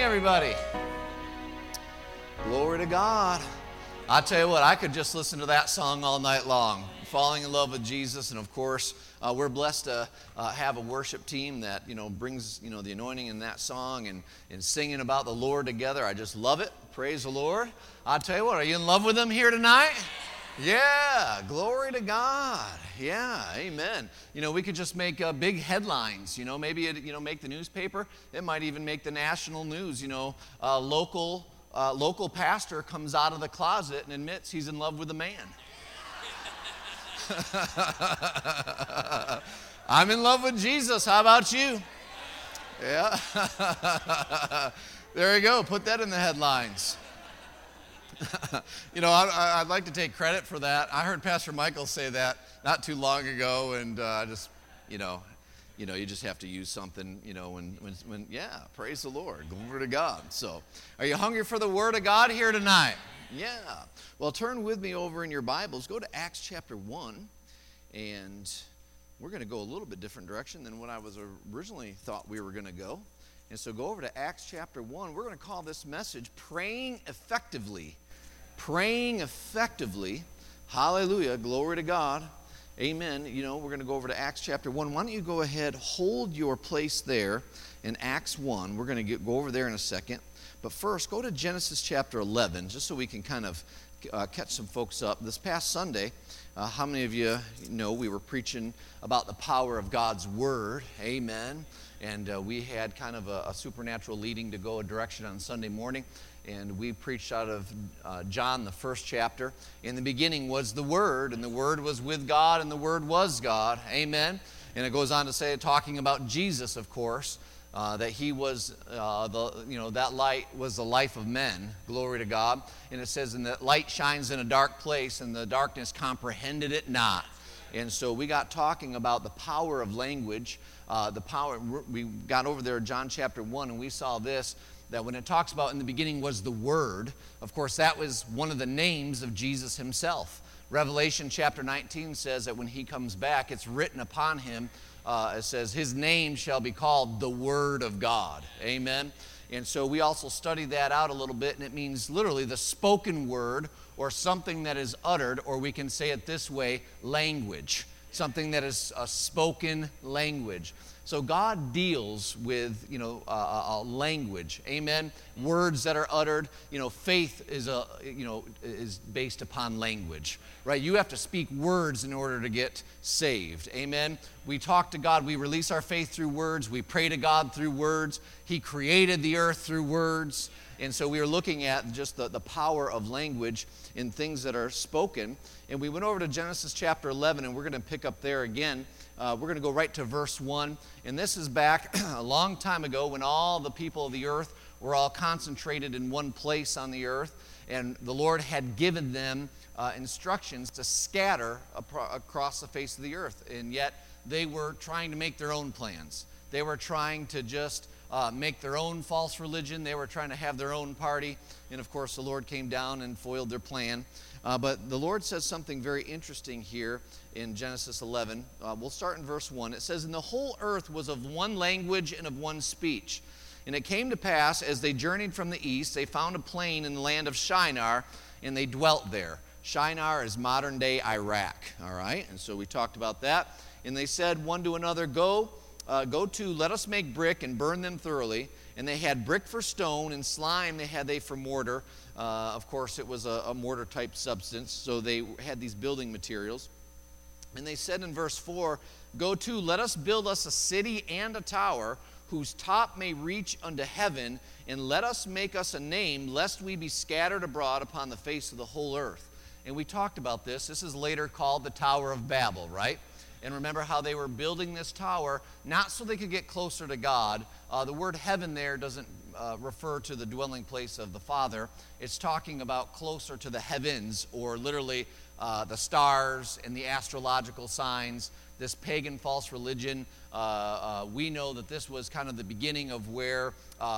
everybody. Glory to God. I tell you what, I could just listen to that song all night long. Falling in love with Jesus, and of course, we're blessed to have a worship team that brings the anointing in that song and singing about the Lord together. I just love it. Praise the Lord. I tell you what, are you in love with Him here tonight? Yeah, glory to God. Yeah, amen. We could just make big headlines. Maybe it make the newspaper. It might even make the national news. Local pastor comes out of the closet and admits he's in love with a man. I'm in love with Jesus. How about you? Yeah. There you go. Put that in the headlines. I'd like to take credit for that. I heard Pastor Michael say that not too long ago, and you just have to use something, when praise the Lord, glory to God. So, are you hungry for the Word of God here tonight? Yeah. Well, turn with me over in your Bibles. Go to Acts chapter 1, and we're going to go a little bit different direction than what I was originally thought we were going to go. And so go over to Acts chapter 1. We're going to call this message Praying Effectively. Praying Effectively. Hallelujah. Glory to God. Amen. We're going to go over to Acts chapter 1. Why don't you go ahead, hold your place there in Acts 1. We're going to go over there in a second. But first, go to Genesis chapter 11, just so we can kind of catch some folks up. This past Sunday, how many of you know we were preaching about the power of God's Word? Amen. And we had kind of a supernatural leading to go a direction on Sunday morning. And we preached out of John, the first chapter. In the beginning was the Word, and the Word was with God, and the Word was God. Amen. And it goes on to say, talking about Jesus, of course, that He was that light was the life of men. Glory to God. And it says, and that light shines in a dark place, and the darkness comprehended it not. And so we got talking about the power of language. We got over there in John chapter 1, and we saw this, that when it talks about in the beginning was the Word, of course that was one of the names of Jesus Himself. Revelation chapter 19 says that when He comes back, it's written upon Him, it says, His name shall be called the Word of God. Amen. And so we also studied that out a little bit, and it means literally the spoken word, or something that is uttered, or we can say it this way, language. Something that is a spoken language. So God deals with, a language. Amen. Words that are uttered. Faith is is based upon language, right? You have to speak words in order to get saved. Amen. We talk to God. We release our faith through words. We pray to God through words. He created the earth through words. And so we are looking at just the power of language in things that are spoken. And we went over to Genesis chapter 11, and we're going to pick up there again. We're going to go right to verse 1. And this is back a long time ago when all the people of the earth were all concentrated in one place on the earth. And the Lord had given them instructions to scatter across the face of the earth. And yet they were trying to make their own plans. They were trying to just make their own false religion. They were trying to have their own party. And of course, the Lord came down and foiled their plan. But the Lord says something very interesting here in Genesis 11. We'll start in verse 1. It says, and the whole earth was of one language and of one speech. And it came to pass, as they journeyed from the east, they found a plain in the land of Shinar, and they dwelt there. Shinar is modern-day Iraq, all right? And so we talked about that. And they said one to another, Go to, let us make brick and burn them thoroughly. And they had brick for stone, and slime had they for mortar. Of course, it was a mortar-type substance, so they had these building materials. And they said in verse 4, Go to, let us build us a city and a tower, whose top may reach unto heaven, and let us make us a name, lest we be scattered abroad upon the face of the whole earth. And we talked about this. This is later called the Tower of Babel, right? And remember how they were building this tower, not so they could get closer to God. The word heaven there doesn't refer to the dwelling place of the Father. It's talking about closer to the heavens, or literally the stars and the astrological signs, this pagan false religion. We know that this was kind of the beginning of where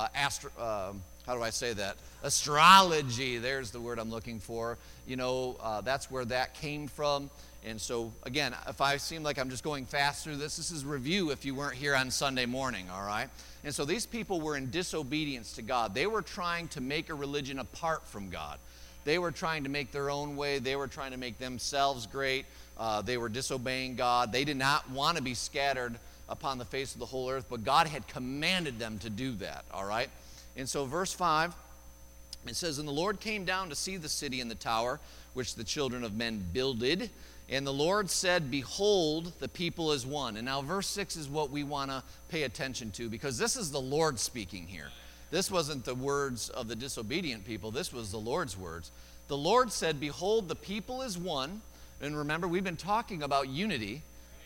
how do I say that? Astrology, there's the word I'm looking for. That's where that came from. And so, again, if I seem like I'm just going fast through this is review if you weren't here on Sunday morning, all right? And so these people were in disobedience to God. They were trying to make a religion apart from God. They were trying to make their own way. They were trying to make themselves great. They were disobeying God. They did not want to be scattered upon the face of the whole earth, but God had commanded them to do that, all right? And so verse 5, it says, "And the Lord came down to see the city and the tower, which the children of men builded. And the Lord said, Behold, the people is one." And now verse 6 is what we want to pay attention to, because this is the Lord speaking here. This wasn't the words of the disobedient people. This was the Lord's words. The Lord said, "Behold, the people is one." And remember, we've been talking about unity.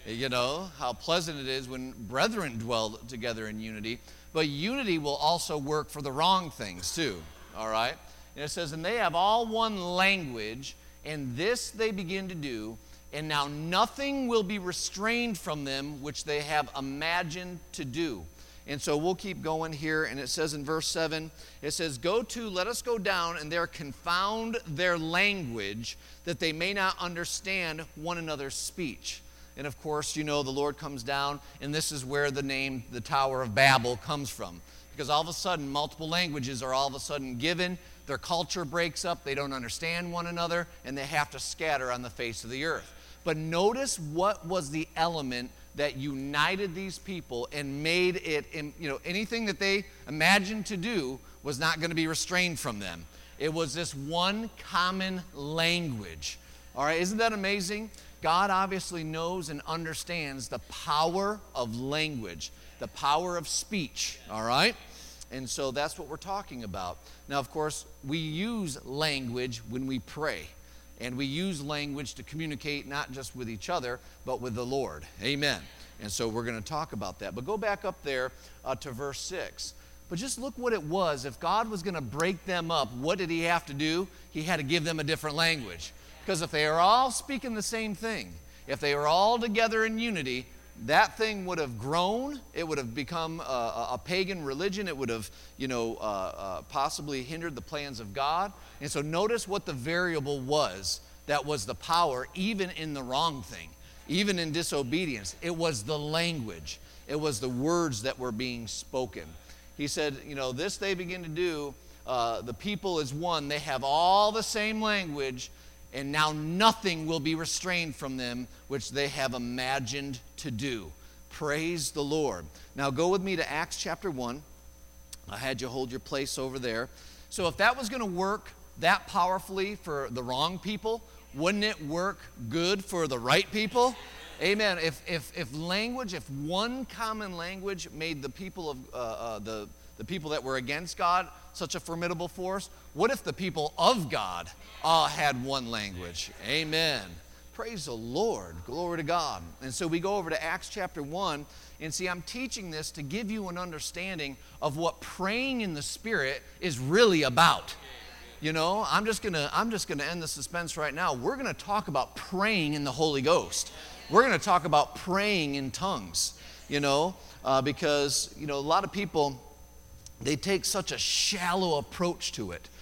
How pleasant it is when brethren dwell together in unity. But unity will also work for the wrong things too, all right? And it says, "And they have all one language, and this they begin to do, and now nothing will be restrained from them which they have imagined to do." And so we'll keep going here, and it says in verse 7, it says, let us go down, and there confound their language, that they may not understand one another's speech. And of course, the Lord comes down, and this is where the name, the Tower of Babel, comes from. Because all of a sudden, multiple languages are all of a sudden given, their culture breaks up, they don't understand one another, and they have to scatter on the face of the earth. But notice what was the element that united these people and made it, anything that they imagined to do was not going to be restrained from them. It was this one common language. All right, isn't that amazing? God obviously knows and understands the power of language, the power of speech, all right? And so that's what we're talking about. Now, of course, we use language when we pray. And we use language to communicate not just with each other, but with the Lord. Amen. And so we're going to talk about that. But go back up there to verse 6. But just look what it was. If God was going to break them up, what did he have to do? He had to give them a different language. Because if they are all speaking the same thing, if they were all together in unity, that thing would have grown. It would have become a pagan religion. It would have, possibly hindered the plans of God. And so notice what the variable was that was the power, even in the wrong thing, even in disobedience. It was the language. It was the words that were being spoken. He said, this they begin to do. The people is one. They have all the same language. And now nothing will be restrained from them, which they have imagined to do. Praise the Lord. Now go with me to Acts chapter 1. I had you hold your place over there. So if that was going to work that powerfully for the wrong people, wouldn't it work good for the right people? Amen. If language, if one common language made the people of the people that were against God such a formidable force, what if the people of God had one language? Amen. Praise the Lord. Glory to God. And so we go over to Acts chapter 1, and see, I'm teaching this to give you an understanding of what praying in the Spirit is really about. I'm just gonna end the suspense right now. We're gonna talk about praying in the Holy Ghost. We're gonna talk about praying in tongues, because a lot of people, they take such a shallow approach to it.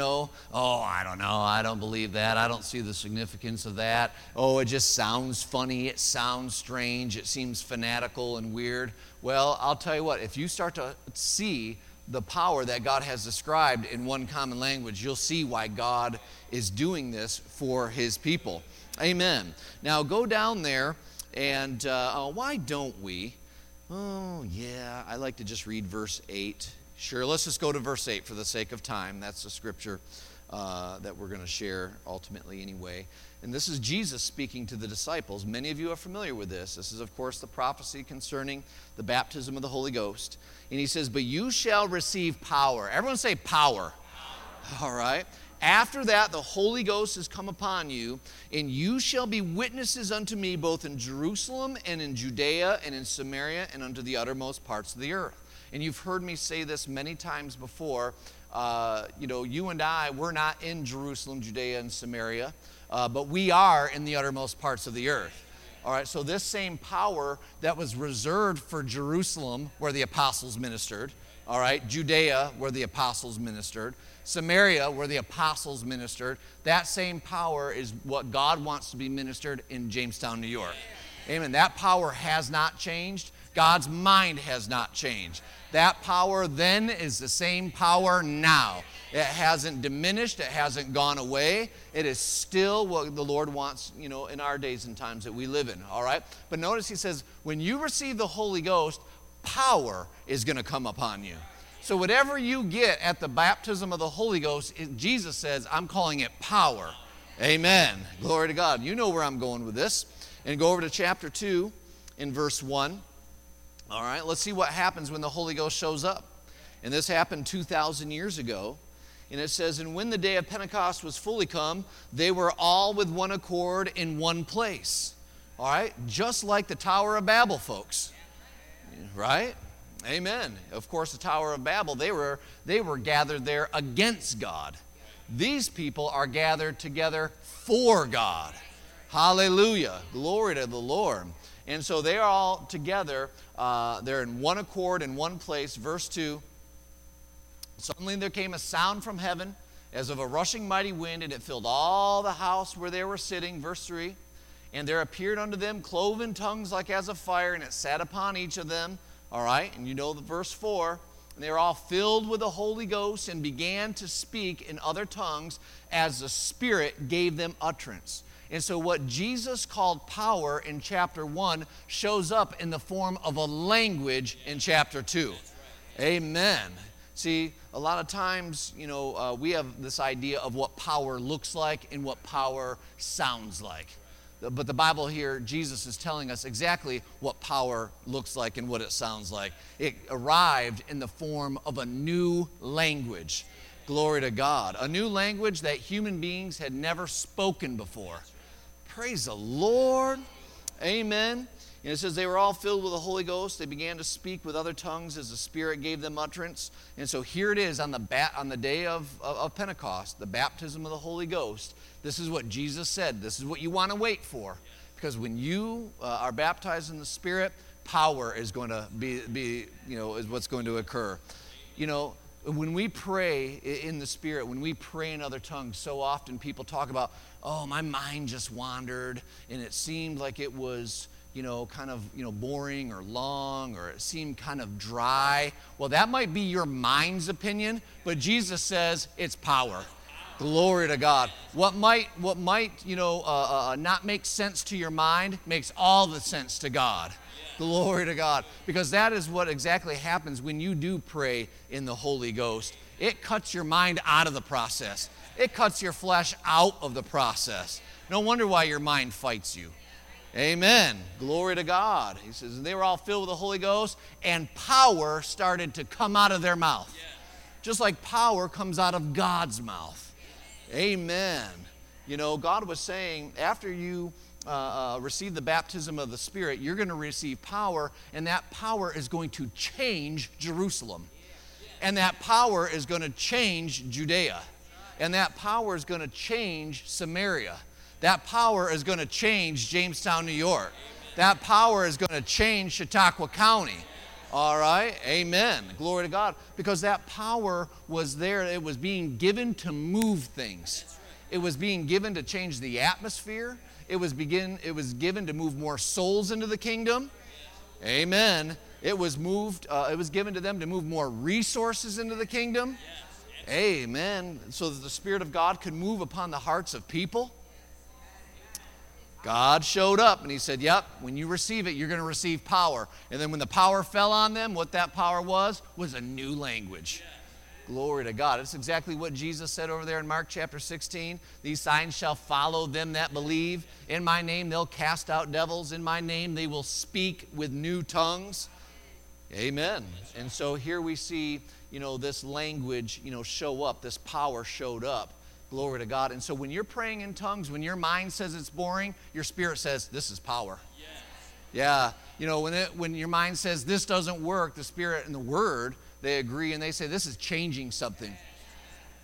I don't know, I don't believe that, I don't see the significance of that. Oh, it just sounds funny, it sounds strange, it seems fanatical and weird. Well, I'll tell you what, if you start to see the power that God has described in one common language, you'll see why God is doing this for his people. Amen. Now go down there, and why don't we? Oh, yeah, I like to just read verse 8. Sure, let's just go to verse 8 for the sake of time. That's the scripture that we're going to share ultimately anyway. And this is Jesus speaking to the disciples. Many of you are familiar with this. This is, of course, the prophecy concerning the baptism of the Holy Ghost. And he says, "But you shall receive power." Everyone say power. All right. "After that, the Holy Ghost has come upon you, and you shall be witnesses unto me both in Jerusalem and in Judea and in Samaria and unto the uttermost parts of the earth." And you've heard me say this many times before. You and I, we're not in Jerusalem, Judea, and Samaria. but we are in the uttermost parts of the earth. All right, so this same power that was reserved for Jerusalem, where the apostles ministered, all right, Judea, where the apostles ministered, Samaria, where the apostles ministered, that same power is what God wants to be ministered in Jamestown, New York. Amen. That power has not changed. God's mind has not changed. That power then is the same power now. It hasn't diminished. It hasn't gone away. It is still what the Lord wants, in our days and times that we live in, all right? But notice he says, when you receive the Holy Ghost, power is going to come upon you. So whatever you get at the baptism of the Holy Ghost, Jesus says, I'm calling it power. Amen. Glory to God. You know where I'm going with this. And go over to chapter 2 in verse 1. All right, let's see what happens when the Holy Ghost shows up. And this happened 2,000 years ago. And it says, and when the day of Pentecost was fully come, they were all with one accord in one place. All right, just like the Tower of Babel, folks. Right? Amen. Of course, the Tower of Babel, they were gathered there against God. These people are gathered together for God. Hallelujah. Glory to the Lord. And so they are all together. They're in one accord in one place. Verse 2. Suddenly there came a sound from heaven as of a rushing mighty wind, and it filled all the house where they were sitting. Verse 3. And there appeared unto them cloven tongues like as of fire, and it sat upon each of them. All right, and you know the verse 4. And they were all filled with the Holy Ghost and began to speak in other tongues as the Spirit gave them utterance. And so what Jesus called power in chapter 1 shows up in the form of a language in chapter 2. Amen. See, a lot of times, we have this idea of what power looks like and what power sounds like. But the Bible here, Jesus is telling us exactly what power looks like and what it sounds like. It arrived in the form of a new language. Glory to God. A new language that human beings had never spoken before. Praise the Lord. Amen. And it says they were all filled with the Holy Ghost. They began to speak with other tongues as the Spirit gave them utterance. And so here it is on the day of Pentecost, the baptism of the Holy Ghost. This is what Jesus said. This is what you want to wait for. Because when you are baptized in the Spirit, power is going to be is what's going to occur. When we pray in the Spirit, when we pray in other tongues, so often people talk about, oh, my mind just wandered, and it seemed like it was, kind of, boring or long, or it seemed kind of dry. Well, that might be your mind's opinion, but Jesus says it's power. Glory to God. What might not make sense to your mind makes all the sense to God. Glory to God. Because that is what exactly happens when you do pray in the Holy Ghost. It cuts your mind out of the process. It cuts your flesh out of the process. No wonder why your mind fights you. Amen. Glory to God. He says, they were all filled with the Holy Ghost, and power started to come out of their mouth. Just like power comes out of God's mouth. Amen. God was saying, after you receive the baptism of the Spirit, you're going to receive power, and that power is going to change Jerusalem. And that power is going to change Judea. And that power is going to change Samaria. That power is going to change Jamestown, New York. That power is going to change Chautauqua County. All right? Amen. Glory to God. Because that power was there. It was being given to move things. It was being given to change the atmosphere. It was given to move more souls into the kingdom. Amen. It was given to them to move more resources into the kingdom. Amen. So that the Spirit of God could move upon the hearts of people. God showed up and he said, yep, when you receive it, you're going to receive power. And then when the power fell on them, what that power was a new language. Glory to God. It's exactly what Jesus said over there in Mark chapter 16. These signs shall follow them that believe. In my name they'll cast out devils. In my name they will speak with new tongues. Amen. And so here we see, this language, show up. This power showed up. Glory to God. And so when you're praying in tongues, when your mind says it's boring, your spirit says, this is power. Yes. Yeah. When your mind says this doesn't work, the Spirit and the Word, they agree and they say, this is changing something.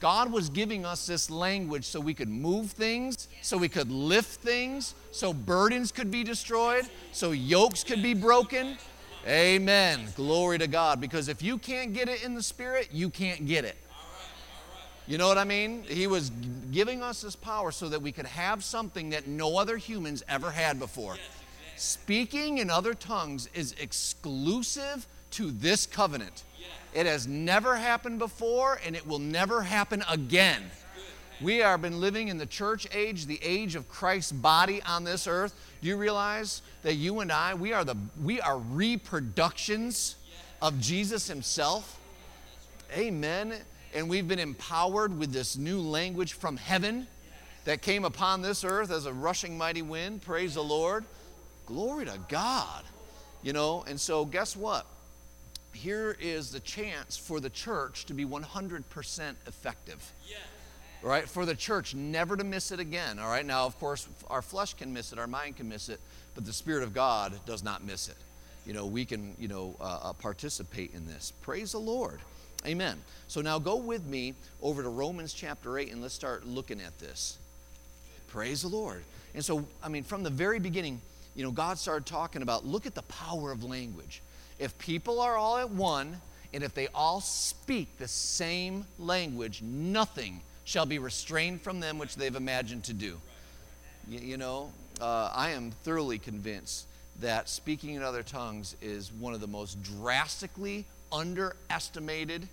God was giving us this language so we could move things, so we could lift things, so burdens could be destroyed, so yokes could be broken. Amen. Glory to God. Because if you can't get it in the Spirit, you can't get it. You know what I mean? He was giving us this power so that we could have something that no other humans ever had before. Speaking in other tongues is exclusive to this covenant. It has never happened before, and it will never happen again. We have been living in the church age, the age of Christ's body on this earth. Do you realize that you and I, we are reproductions of Jesus himself? Amen. And we've been empowered with this new language from heaven that came upon this earth as a rushing mighty wind. Praise the Lord. Glory to God. You know, and so guess what? Here is the chance for the church to be 100% effective. All right, for the church never to miss it again. All right, now of course our flesh can miss it, our mind can miss it, but the Spirit of God does not miss it. You know, we can, participate in this. Praise the Lord. Amen. So now go with me over to Romans chapter 8 and let's start looking at this. Praise the Lord. And so, from the very beginning, God started talking about, look at the power of language. If people are all at one, and if they all speak the same language, nothing shall be restrained from them which they've imagined to do. I am thoroughly convinced that speaking in other tongues is one of the most drastically underestimated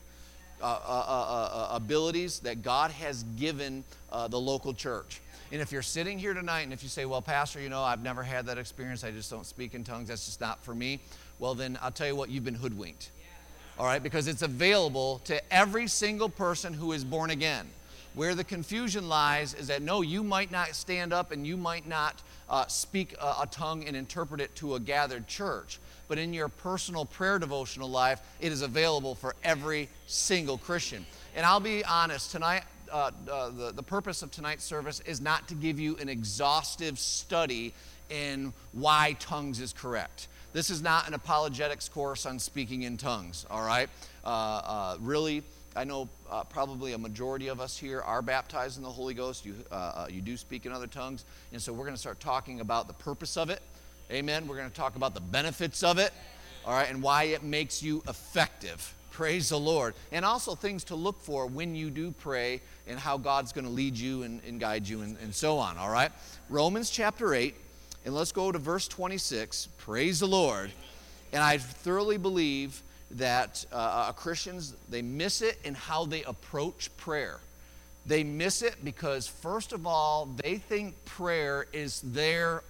abilities that God has given the local church. And if you're sitting here tonight and if you say, well, Pastor, I've never had that experience, I just don't speak in tongues, that's just not for me, well, then I'll tell you what, you've been hoodwinked. All right, because it's available to every single person who is born again. Where the confusion lies is that, no, you might not stand up and you might not speak a tongue and interpret it to a gathered church. But in your personal prayer devotional life, it is available for every single Christian. And I'll be honest, tonight, the purpose of tonight's service is not to give you an exhaustive study in why tongues is correct. This is not an apologetics course on speaking in tongues, all right? Really, I know probably a majority of us here are baptized in the Holy Ghost. You do speak in other tongues. And so we're going to start talking about the purpose of it. Amen. We're going to talk about the benefits of it, all right, and why it makes you effective. Praise the Lord. And also things to look for when you do pray and how God's going to lead you and guide you and so on, all right? Romans chapter 8, and let's go to verse 26. Praise the Lord. And I thoroughly believe that Christians, they miss it in how they approach prayer. They miss it because, first of all, they think prayer is their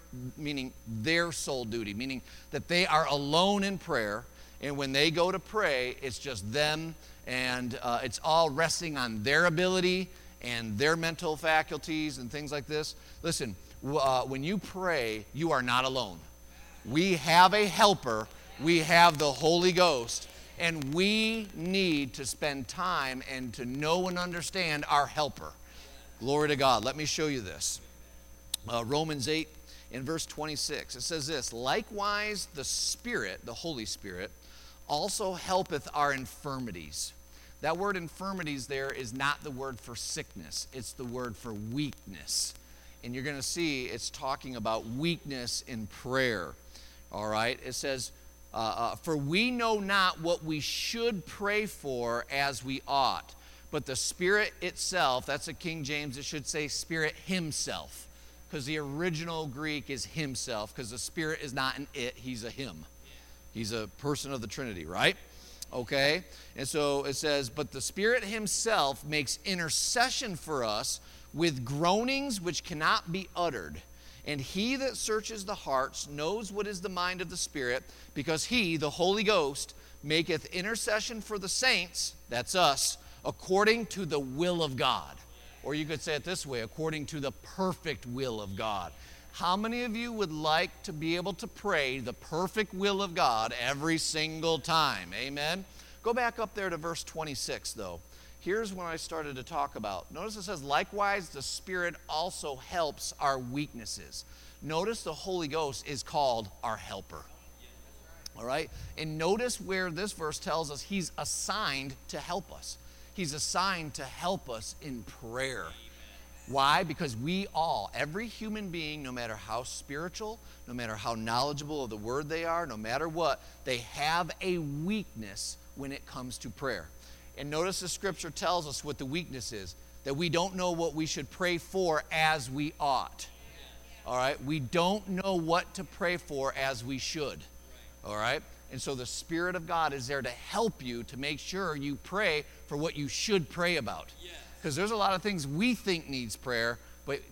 sole duty, meaning that they are alone in prayer, and when they go to pray, it's just them, and it's all resting on their ability and their mental faculties and things like this. Listen, when you pray, you are not alone. We have a helper. We have the Holy Ghost. And we need to spend time and to know and understand our helper. Glory to God. Let me show you this. Romans 8 in verse 26. It says this, likewise the Spirit, the Holy Spirit, also helpeth our infirmities. That word infirmities there is not the word for sickness. It's the word for weakness. And you're going to see it's talking about weakness in prayer. All right? It says, for we know not what we should pray for as we ought, but the Spirit itself, that's a King James, it should say Spirit himself, because the original Greek is himself, because the Spirit is not an it, he's a him. He's a person of the Trinity, right? Okay? And so it says, but the Spirit himself makes intercession for us with groanings which cannot be uttered. And he that searches the hearts knows what is the mind of the Spirit, because he, the Holy Ghost, maketh intercession for the saints, that's us, according to the will of God. Or you could say it this way, according to the perfect will of God. How many of you would like to be able to pray the perfect will of God every single time? Amen? Go back up there to verse 26, though. Here's when I started to talk about. Notice it says, likewise, the Spirit also helps our weaknesses. Notice the Holy Ghost is called our helper. All right? And notice where this verse tells us he's assigned to help us. He's assigned to help us in prayer. Why? Because we all, every human being, no matter how spiritual, no matter how knowledgeable of the word they are, no matter what, they have a weakness when it comes to prayer. And notice the scripture tells us what the weakness is, that we don't know what we should pray for as we ought. All right? We don't know what to pray for as we should. All right? And so the Spirit of God is there to help you to make sure you pray for what you should pray about. Because there's a lot of things we think needs prayer, but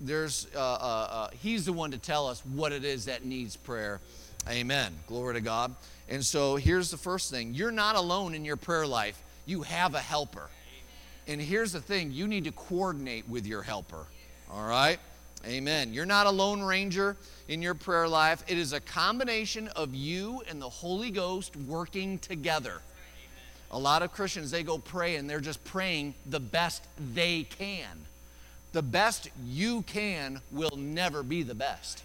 He's the one to tell us what it is that needs prayer. Amen. Glory to God. And so here's the first thing. You're not alone in your prayer life. You have a helper. And here's the thing. You need to coordinate with your helper. All right? Amen. You're not a lone ranger in your prayer life. It is a combination of you and the Holy Ghost working together. A lot of Christians, they go pray and they're just praying the best they can. The best you can will never be the best.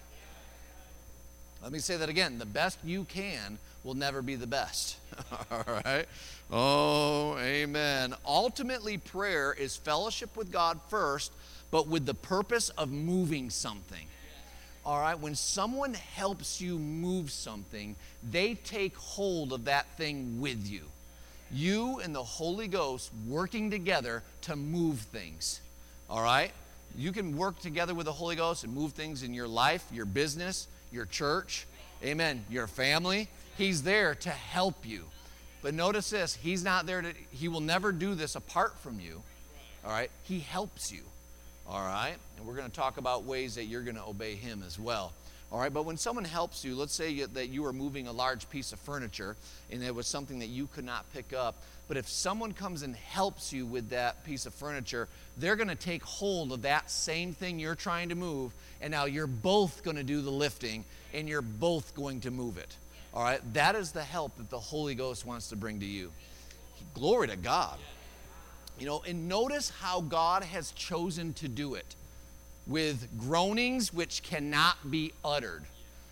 Let me say that again. The best you can will never be the best. All right? Oh, amen. Ultimately, prayer is fellowship with God first, but with the purpose of moving something. All right? When someone helps you move something, they take hold of that thing with you. You and the Holy Ghost working together to move things. All right? You can work together with the Holy Ghost and move things in your life, your business, your church, amen, your family. He's there to help you. But notice this, He will never do this apart from you. All right? He helps you. All right? And we're going to talk about ways that you're going to obey Him as well. All right, but when someone helps you, let's say that you are moving a large piece of furniture and it was something that you could not pick up, but if someone comes and helps you with that piece of furniture, they're going to take hold of that same thing you're trying to move, and now you're both going to do the lifting and you're both going to move it. All right, that is the help that the Holy Ghost wants to bring to you. Glory to God. You know, and notice how God has chosen to do it. With groanings which cannot be uttered.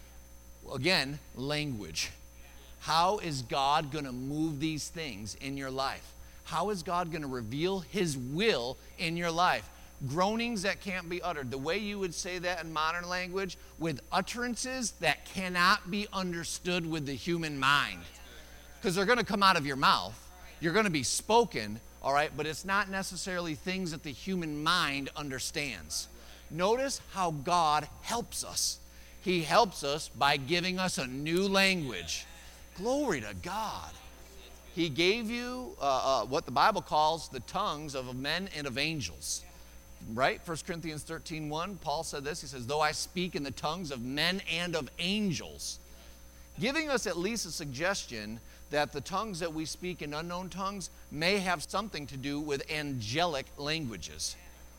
Again, language. How is God going to move these things in your life? How is God going to reveal His will in your life? Groanings that can't be uttered. The way you would say that in modern language, with utterances that cannot be understood with the human mind. Because they're going to come out of your mouth. You're going to be spoken, all right, but it's not necessarily things that the human mind understands. Notice how God helps us. He helps us by giving us a new language. Glory to God. He gave you what the Bible calls the tongues of men and of angels. Right? 1 Corinthians 13:1, Paul said this. He says, though I speak in the tongues of men and of angels. Giving us at least a suggestion that the tongues that we speak in unknown tongues may have something to do with angelic languages.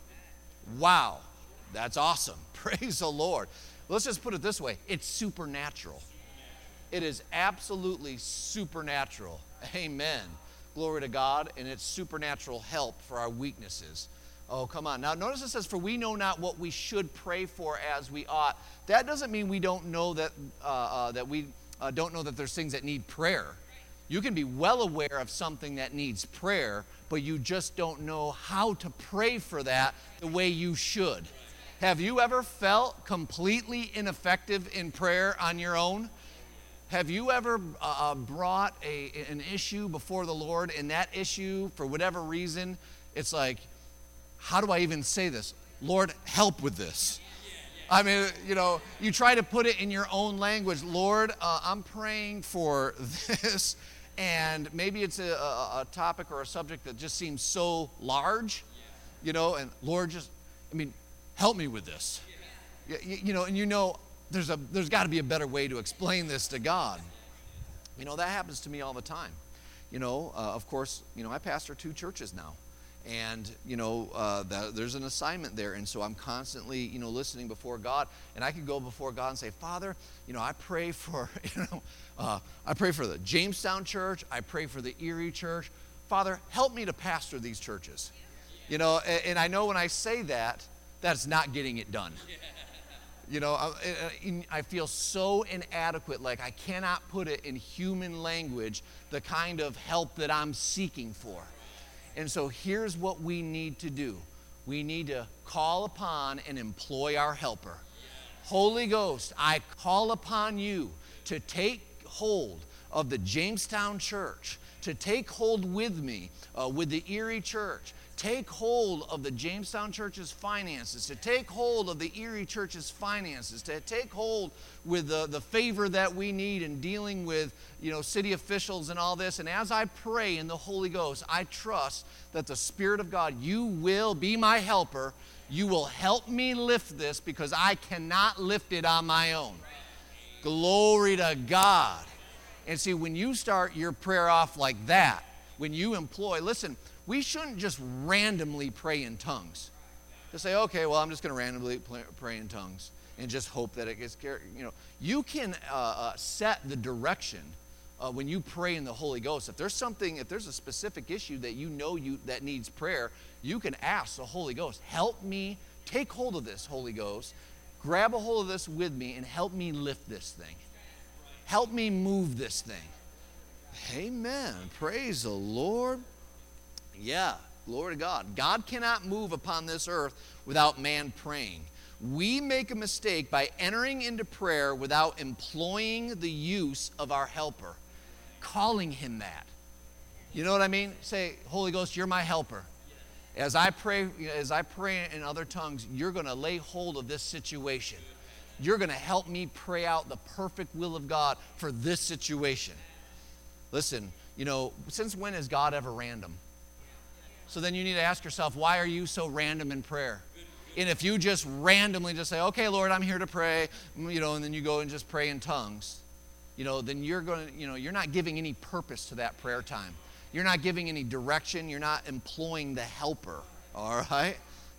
Wow. That's awesome. Praise the Lord. Let's just put it this way. It's supernatural. It is absolutely supernatural. Amen. Glory to God. And it's supernatural help for our weaknesses. Oh, come on. Now, notice it says, for we know not what we should pray for as we ought. That doesn't mean we don't know that don't know that there's things that need prayer. You can be well aware of something that needs prayer, but you just don't know how to pray for that the way you should. Have you ever felt completely ineffective in prayer on your own? Have you ever brought an issue before the Lord, and that issue, for whatever reason, it's like, how do I even say this? Lord, help with this. I mean, you know, you try to put it in your own language. Lord, I'm praying for this, and maybe it's a topic or a subject that just seems so large, you know, and Lord, help me with this. You know, there's got to be a better way to explain this to God. You know, that happens to me all the time. You know, of course, you know, I pastor 2 churches now. And, you know, there's an assignment there. And so I'm constantly, you know, listening before God. And I could go before God and say, Father, you know, I pray for, I pray for the Jamestown church. I pray for the Erie church. Father, help me to pastor these churches. You know, and I know when I say that, that's not getting it done. You know, I feel so inadequate, like I cannot put it in human language, the kind of help that I'm seeking for. And so here's what we need to do. We need to call upon and employ our helper. Holy Ghost, I call upon you to take hold of the Jamestown church, to take hold with me with the Erie church. Take hold of the Jamestown church's finances, to take hold of the Erie church's finances, to take hold with the favor that we need in dealing with, city officials and all this. And as I pray in the Holy Ghost, I trust that the Spirit of God, you will be my helper. You will help me lift this because I cannot lift it on my own. Glory to God. And see, when you start your prayer off like that, when you employ, listen, we shouldn't just randomly pray in tongues. Just say, okay, well, I'm just going to randomly pray in tongues and just hope that it gets carried. You can set the direction when you pray in the Holy Ghost. If there's a specific issue that that needs prayer, you can ask the Holy Ghost, help me take hold of this, Holy Ghost. Grab a hold of this with me and help me lift this thing. Help me move this thing. Amen. Praise the Lord. Yeah, glory to God. God cannot move upon this earth without man praying. We make a mistake by entering into prayer without employing the use of our helper, calling him that. You know what I mean? Say, Holy Ghost, you're my helper. As I pray in other tongues, you're going to lay hold of this situation. You're going to help me pray out the perfect will of God for this situation. Listen, since when is God ever random? So then you need to ask yourself, why are you so random in prayer? And if you just randomly just say, okay, Lord, I'm here to pray, and then you go and just pray in tongues, then you're not giving any purpose to that prayer time. You're not giving any direction. You're not employing the helper. All right?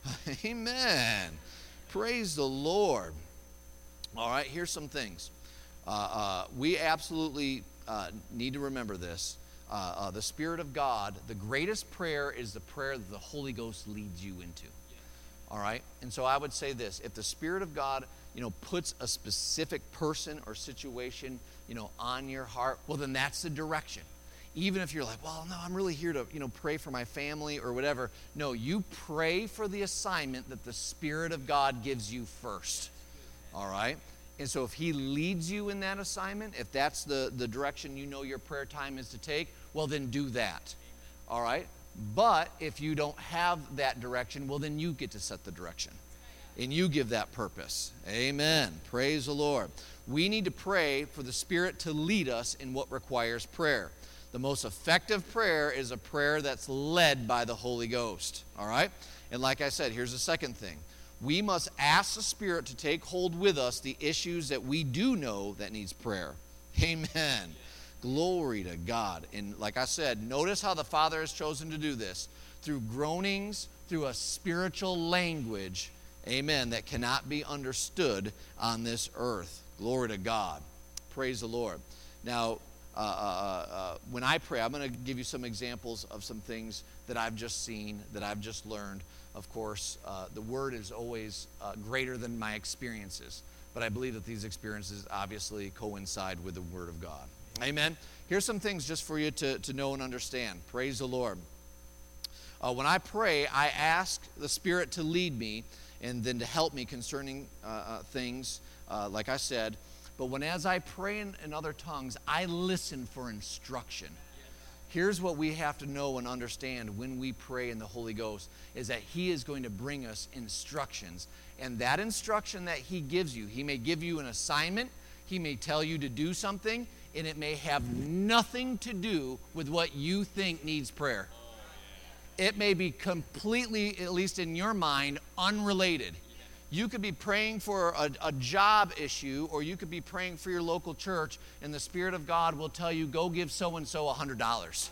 Amen. Praise the Lord. All right, here's some things. We absolutely need to remember this. The Spirit of God, the greatest prayer is the prayer that the Holy Ghost leads you into. All right? And so I would say this. If the Spirit of God, puts a specific person or situation, on your heart, well, then that's the direction. Even if you're like, well, no, I'm really here to, pray for my family or whatever. No, you pray for the assignment that the Spirit of God gives you first. All right? And so if he leads you in that assignment, if that's the direction your prayer time is to take, well, then do that. All right? But if you don't have that direction, well, then you get to set the direction. And you give that purpose. Amen. Praise the Lord. We need to pray for the Spirit to lead us in what requires prayer. The most effective prayer is a prayer that's led by the Holy Ghost. All right? And like I said, here's the second thing. We must ask the Spirit to take hold with us the issues that we do know that needs prayer. Amen. Glory to God. And like I said, notice how the Father has chosen to do this. Through groanings, through a spiritual language, amen, that cannot be understood on this earth. Glory to God. Praise the Lord. Now, when I pray, I'm going to give you some examples of some things that I've just seen, that I've just learned. Of course, the Word is always greater than my experiences, but I believe that these experiences obviously coincide with the Word of God. Amen. Here's some things just for you to know and understand. Praise the Lord. When I pray, I ask the Spirit to lead me and then to help me concerning things, like I said. But as I pray in other tongues, I listen for instruction. Here's what we have to know and understand when we pray in the Holy Ghost is that he is going to bring us instructions. And that instruction that he gives you, he may give you an assignment, he may tell you to do something, and it may have nothing to do with what you think needs prayer. It may be completely, at least in your mind, unrelated. You could be praying for a job issue, or you could be praying for your local church, and the Spirit of God will tell you, go give so-and-so $100.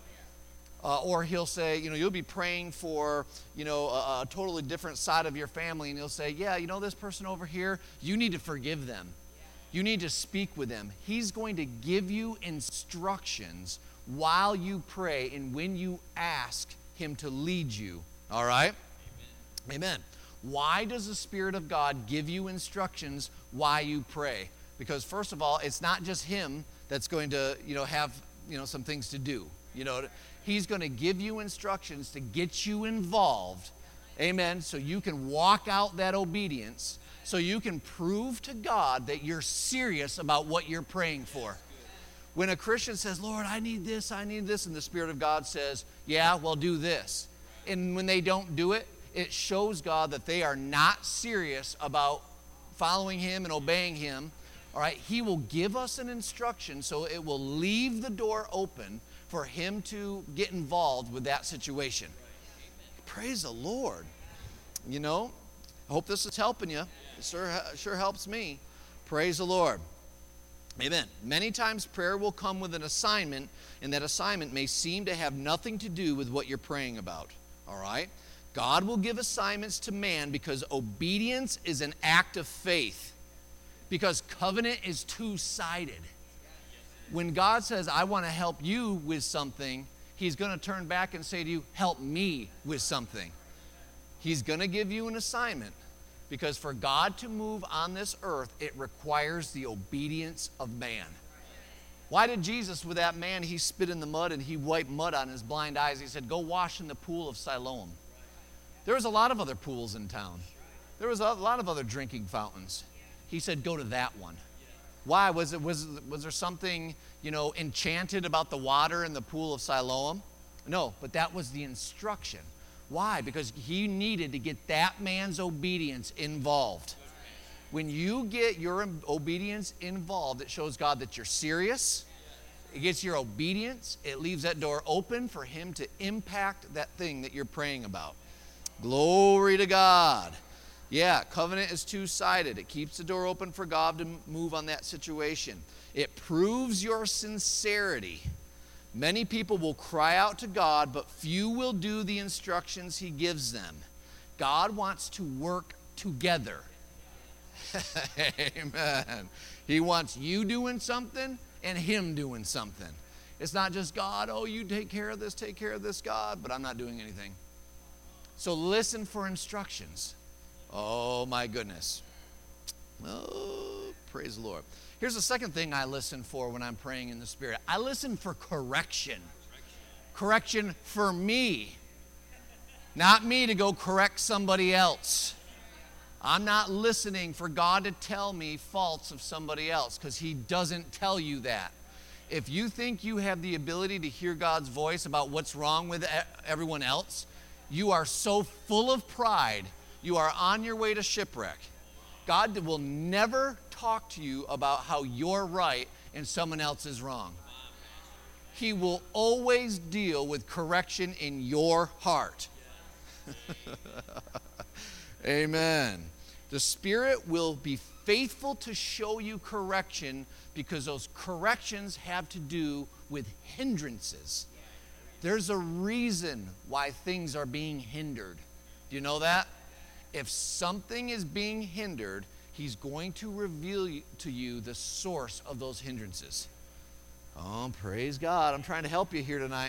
Or he'll say, you'll be praying for, a totally different side of your family, and he'll say, yeah, this person over here, you need to forgive them. You need to speak with them. He's going to give you instructions while you pray and when you ask him to lead you. All right? Amen. Why does the Spirit of God give you instructions while you pray? Because first of all, it's not just him that's going to, have, some things to do. You know, he's going to give you instructions to get you involved. Amen. So you can walk out that obedience, so you can prove to God that you're serious about what you're praying for. When a Christian says, Lord, I need this, and the Spirit of God says, yeah, well, do this. And when they don't do it, it shows God that they are not serious about following Him and obeying Him. All right, He will give us an instruction, so it will leave the door open for Him to get involved with that situation. Praise the Lord. You know, I hope this is helping you. It sure helps me. Praise the Lord. Amen. Many times prayer will come with an assignment, and that assignment may seem to have nothing to do with what you're praying about. All right? God will give assignments to man because obedience is an act of faith. Because covenant is two-sided. When God says, I want to help you with something, He's going to turn back and say to you, help me with something. He's going to give you an assignment. Because for God to move on this earth, it requires the obedience of man. Why did Jesus, with that man, he spit in the mud and he wiped mud on his blind eyes? He said, go wash in the pool of Siloam. There was a lot of other pools in town. There was a lot of other drinking fountains. He said, go to that one. Why? Was there something, enchanted about the water in the pool of Siloam? No, but that was the instruction. Why? Because he needed to get that man's obedience involved. When you get your obedience involved, it shows God that you're serious. It gets your obedience. It leaves that door open for Him to impact that thing that you're praying about. Glory to God. Yeah, covenant is two-sided. It keeps the door open for God to move on that situation. It proves your sincerity. Many people will cry out to God, but few will do the instructions He gives them. God wants to work together. Amen. He wants you doing something and Him doing something. It's not just God, oh, you take care of this, God, but I'm not doing anything. So listen for instructions. Oh, my goodness. Oh, praise the Lord. Here's the second thing I listen for when I'm praying in the Spirit. I listen for correction. Correction for me. Not me to go correct somebody else. I'm not listening for God to tell me faults of somebody else, because He doesn't tell you that. If you think you have the ability to hear God's voice about what's wrong with everyone else, you are so full of pride, you are on your way to shipwreck. God will never talk to you about how you're right and someone else is wrong. He will always deal with correction in your heart. Amen. The Spirit will be faithful to show you correction because those corrections have to do with hindrances. There's a reason why things are being hindered. Do you know that? If something is being hindered, He's going to reveal to you the source of those hindrances. Oh, praise God. I'm trying to help you here tonight.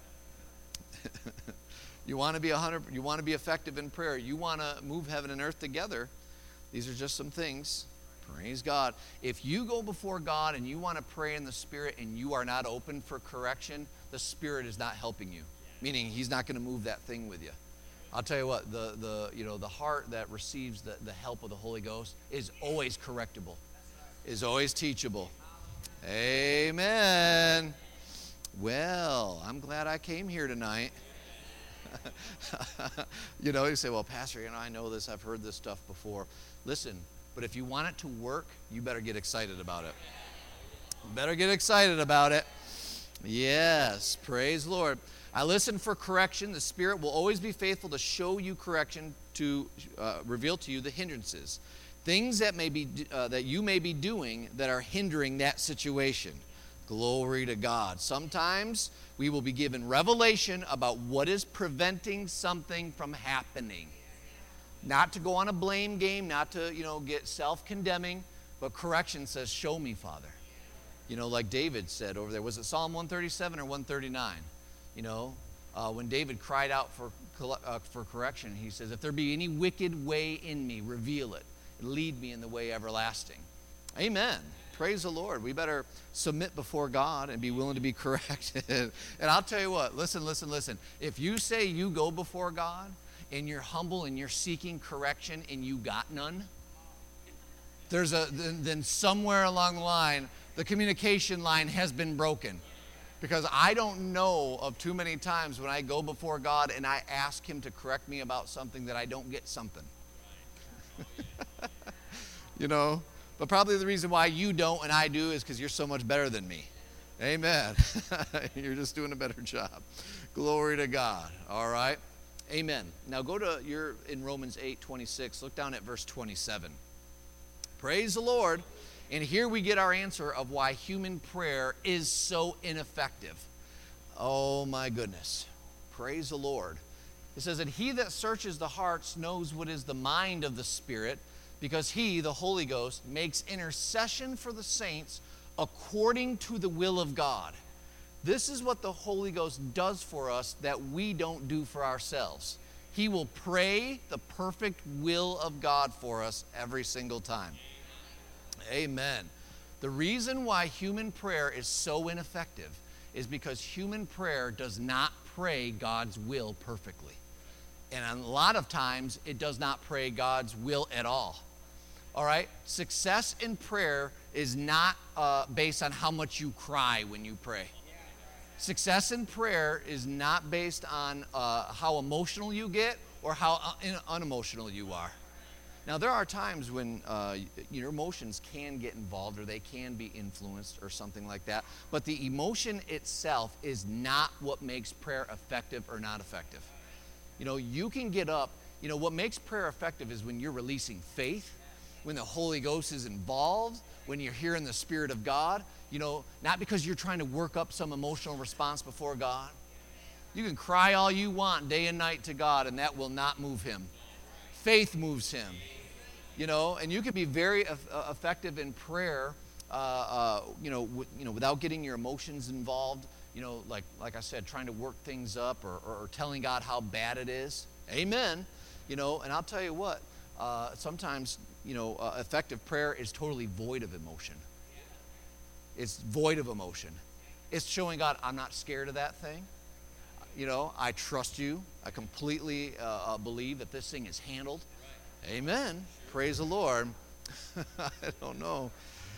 You want to be effective in prayer. You want to move heaven and earth together. These are just some things. Praise God. If you go before God and you want to pray in the Spirit and you are not open for correction, the Spirit is not helping you. Meaning He's not going to move that thing with you. I'll tell you what, the heart that receives the help of the Holy Ghost is always correctable, is always teachable. Amen. Well, I'm glad I came here tonight. You say, well, Pastor, I know this, I've heard this stuff before. Listen, but if you want it to work, you better get excited about it. You better get excited about it. Yes, praise the Lord. I listen for correction. The Spirit will always be faithful to show you correction, to reveal to you the hindrances. Things that you may be doing that are hindering that situation. Glory to God. Sometimes we will be given revelation about what is preventing something from happening. Not to go on a blame game, not to, get self-condemning, but correction says, show me, Father. Like David said over there. Was it Psalm 137 or 139? When David cried out for correction, he says, if there be any wicked way in me, reveal it. Lead me in the way everlasting. Amen. Praise the Lord. We better submit before God and be willing to be corrected. And I'll tell you what, listen. If you say you go before God and you're humble and you're seeking correction and you got none, then somewhere along the line, the communication line has been broken. Because I don't know of too many times when I go before God and I ask him to correct me about something that I don't get something. But probably the reason why you don't and I do is because you're so much better than me. Amen. You're just doing a better job. Glory to God. All right. Amen. Now you're in Romans 8:26. Look down at verse 27. Praise the Lord. And here we get our answer of why human prayer is so ineffective. Oh my goodness. Praise the Lord. It says that he that searches the hearts knows what is the mind of the Spirit, because he, the Holy Ghost, makes intercession for the saints according to the will of God. This is what the Holy Ghost does for us that we don't do for ourselves. He will pray the perfect will of God for us every single time. Amen. The reason why human prayer is so ineffective is because human prayer does not pray God's will perfectly. And a lot of times, it does not pray God's will at all. All right? Success in prayer is not based on how much you cry when you pray. Success in prayer is not based on how emotional you get or how unemotional you are. Now, there are times when your emotions can get involved or they can be influenced or something like that. But the emotion itself is not what makes prayer effective or not effective. You can get up. What makes prayer effective is when you're releasing faith, when the Holy Ghost is involved, when you're hearing the Spirit of God. Not because you're trying to work up some emotional response before God. You can cry all you want day and night to God, and that will not move him. Faith moves him. And you can be very effective in prayer, without getting your emotions involved. Like I said, trying to work things up or telling God how bad it is. Amen. And I'll tell you what, sometimes, effective prayer is totally void of emotion. It's void of emotion. It's showing God, I'm not scared of that thing. I trust you. I completely believe that this thing is handled. Amen. Praise the Lord. I don't know.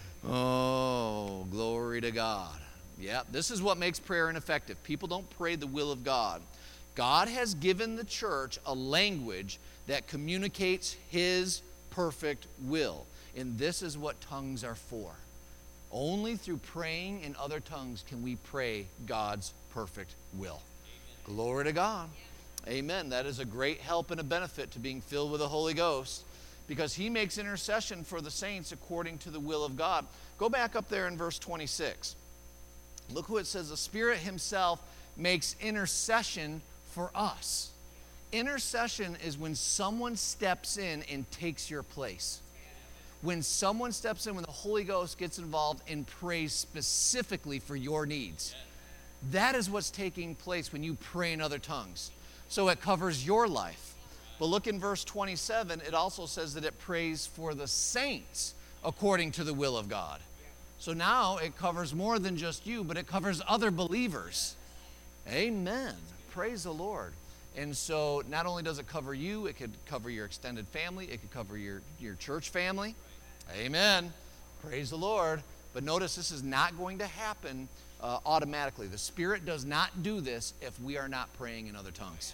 Oh, glory to God. Yeah, this is what makes prayer ineffective. People don't pray the will of God. God has given the church a language that communicates his perfect will. And this is what tongues are for. Only through praying in other tongues can we pray God's perfect will. Amen. Glory to God. Amen. That is a great help and a benefit to being filled with the Holy Ghost, because he makes intercession for the saints according to the will of God. Go back up there in verse 26. Look who it says, the Spirit himself makes intercession for us. Intercession is when someone steps in and takes your place. When someone steps in, when the Holy Ghost gets involved and prays specifically for your needs. That is what's taking place when you pray in other tongues. So it covers your life. But look in verse 27, it also says that it prays for the saints according to the will of God. So now it covers more than just you, but it covers other believers. Amen. Praise the Lord. And so not only does it cover you, it could cover your extended family, it could cover your church family. Amen. Praise the Lord. But notice this is not going to happen automatically. The Spirit does not do this if we are not praying in other tongues.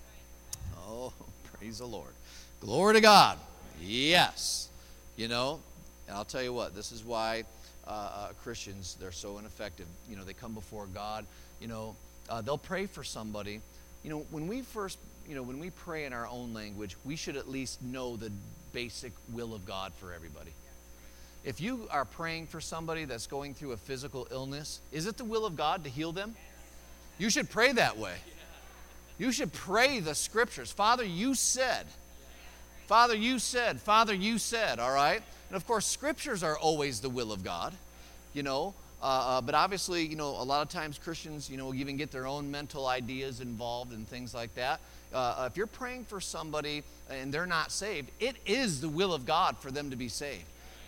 Oh, praise the Lord. Glory to God. Yes. And I'll tell you what, this is why Christians, they're so ineffective. They come before God. They'll pray for somebody. When we pray in our own language, we should at least know the basic will of God for everybody. If you are praying for somebody that's going through a physical illness, is it the will of God to heal them? You should pray that way. You should pray the scriptures. Father, you said. Father, you said. Father, you said. All right? And of course, scriptures are always the will of God, but obviously, a lot of times Christians, even get their own mental ideas involved and things like that. If you're praying for somebody and they're not saved, it is the will of God for them to be saved.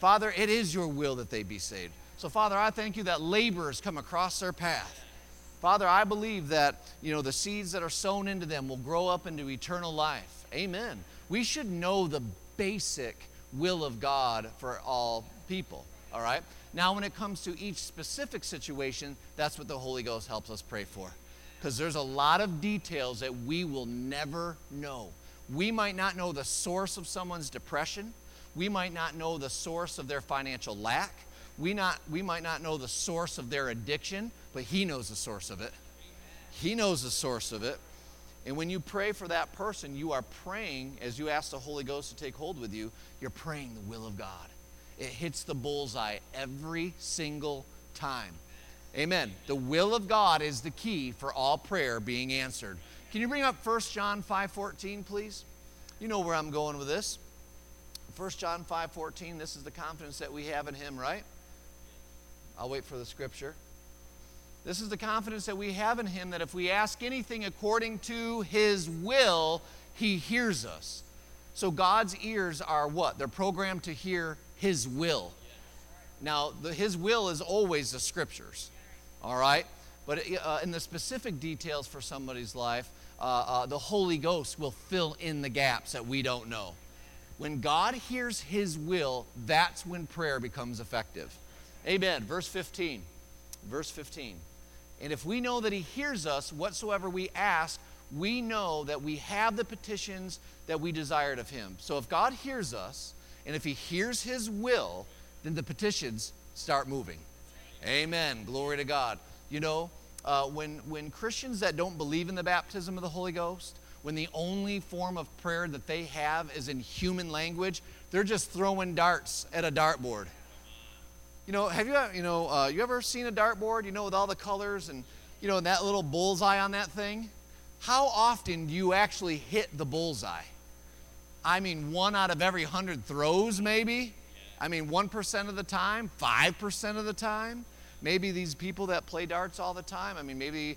Father, it is your will that they be saved. So, Father, I thank you that laborers come across their path. Father, I believe that, the seeds that are sown into them will grow up into eternal life. Amen. We should know the basic will of God for all people, all right? Now, when it comes to each specific situation, that's what the Holy Ghost helps us pray for. Because there's a lot of details that we will never know. We might not know the source of someone's depression. We might not know the source of their financial lack. We might not know the source of their addiction, but He knows the source of it. He knows the source of it. And when you pray for that person, you are praying, as you ask the Holy Ghost to take hold with you, you're praying the will of God. It hits the bullseye every single time. Amen. The will of God is the key for all prayer being answered. Can you bring up 1 John 5:14, please? You know where I'm going with this. 1 John 5:14, this is the confidence that we have in Him, right? I'll wait for the scripture. This is the confidence that we have in Him, that if we ask anything according to His will, He hears us. So God's ears are what? They're programmed to hear His will. Now, His will is always the scriptures, all right? But in the specific details for somebody's life, the Holy Ghost will fill in the gaps that we don't know. When God hears His will, that's when prayer becomes effective. Amen. Verse 15. Verse 15. And if we know that He hears us, whatsoever we ask, we know that we have the petitions that we desired of Him. So if God hears us, and if He hears His will, then the petitions start moving. Amen. Glory to God. When Christians that don't believe in the baptism of the Holy Ghost, when the only form of prayer that they have is in human language, they're just throwing darts at a dartboard. Have you ever seen a dartboard, with all the colors and, and that little bullseye on that thing? How often do you actually hit the bullseye? I mean, 1 out of every 100 throws, maybe? I mean, 1% of the time, 5% of the time? Maybe these people that play darts all the time, maybe,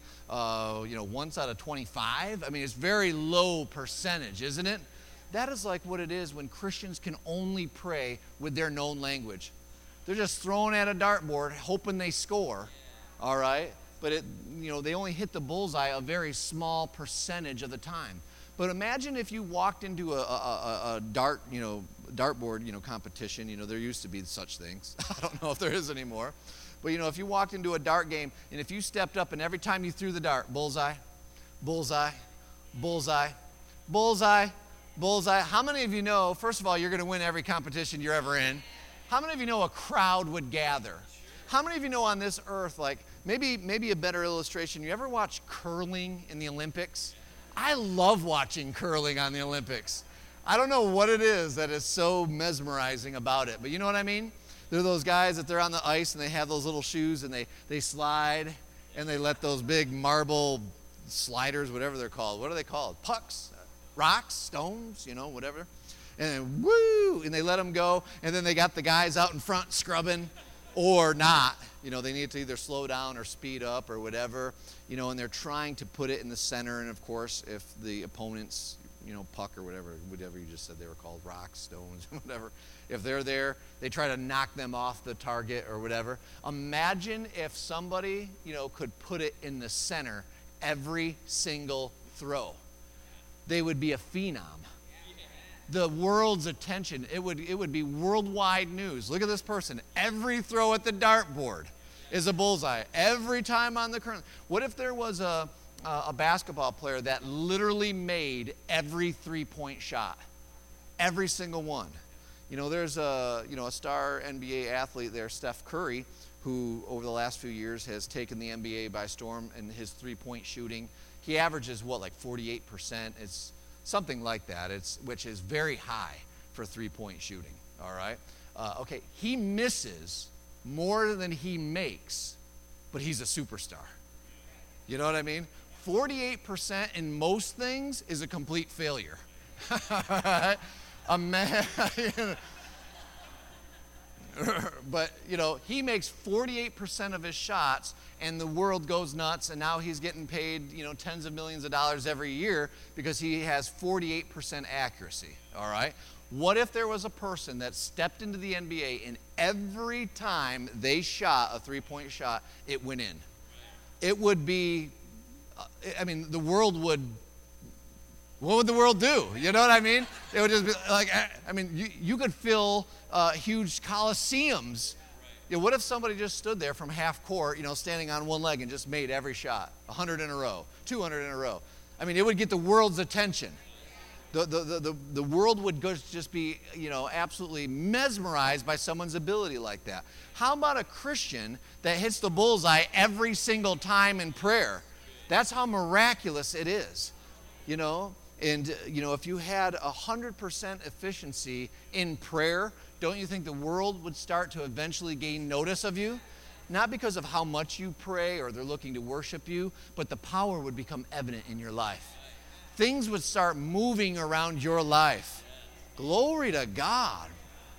once out of 25. It's very low percentage, isn't it? That is like what it is when Christians can only pray with their known language. They're just throwing at a dartboard, hoping they score, all right? But they only hit the bullseye a very small percentage of the time. But imagine if you walked into a dartboard, competition. There used to be such things. I don't know if there is anymore. But, if you walked into a dart game, and if you stepped up and every time you threw the dart, bullseye, bullseye, bullseye, bullseye, bullseye. How many of you know, first of all, you're going to win every competition you're ever in? How many of you know a crowd would gather? How many of you know on this earth, like maybe a better illustration, you ever watch curling in the Olympics? I love watching curling on the Olympics. I don't know what it is that is so mesmerizing about it, but you know what I mean? They're those guys that they're on the ice and they have those little shoes and they slide and they let those big marble sliders, whatever they're called. What are they called? Pucks? Rocks? Stones? Whatever. And then, woo, and they let them go, and then they got the guys out in front scrubbing or not. They need to either slow down or speed up or whatever, and they're trying to put it in the center. And, of course, if the opponent's, puck or whatever you just said they were called, rocks, stones, whatever, if they're there, they try to knock them off the target or whatever. Imagine if somebody, could put it in the center every single throw. They would be a phenom. The world's attention. It would be worldwide news. Look at this person. Every throw at the dartboard is a bullseye. Every time on the current. What if there was a basketball player that literally made every three-point shot? Every single one. There's a star NBA athlete there, Steph Curry, who over the last few years has taken the NBA by storm in his three-point shooting. He averages, like 48%? It's something like that, which is very high for three-point shooting, all right? Okay, he misses more than he makes, but he's a superstar. You know what I mean? 48% in most things is a complete failure. A man, But, he makes 48% of his shots, and the world goes nuts, and now he's getting paid, tens of millions of dollars every year because he has 48% accuracy, all right? What if there was a person that stepped into the NBA and every time they shot a three-point shot, it went in? It would be, the world would, what would the world do? You know what I mean? It would just be like, you could fill huge coliseums. What if somebody just stood there from half court, standing on one leg and just made every shot, 100 in a row, 200 in a row? It would get the world's attention. The world would just be, absolutely mesmerized by someone's ability like that. How about a Christian that hits the bullseye every single time in prayer? That's how miraculous it is, And, if you had 100% efficiency in prayer, don't you think the world would start to eventually gain notice of you? Not because of how much you pray or they're looking to worship you, but the power would become evident in your life. Things would start moving around your life. Glory to God.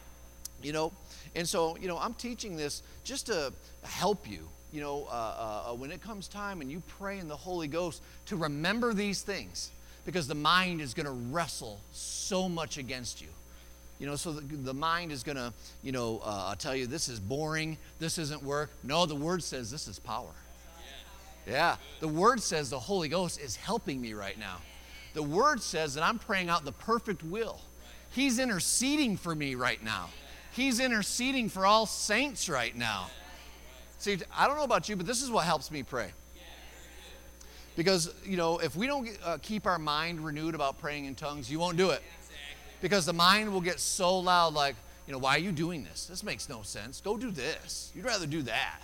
And so, I'm teaching this just to help you, when it comes time and you pray in the Holy Ghost, to remember these things, because the mind is going to wrestle so much against you. So the mind is going to, tell you this is boring, this isn't work. No, the Word says this is power. Yeah, the Word says the Holy Ghost is helping me right now. The Word says that I'm praying out the perfect will. He's interceding for me right now. He's interceding for all saints right now. See, I don't know about you, but this is what helps me pray. Because, if we don't keep our mind renewed about praying in tongues, you won't do it. Because the mind will get so loud, like, why are you doing this? This makes no sense. Go do this. You'd rather do that.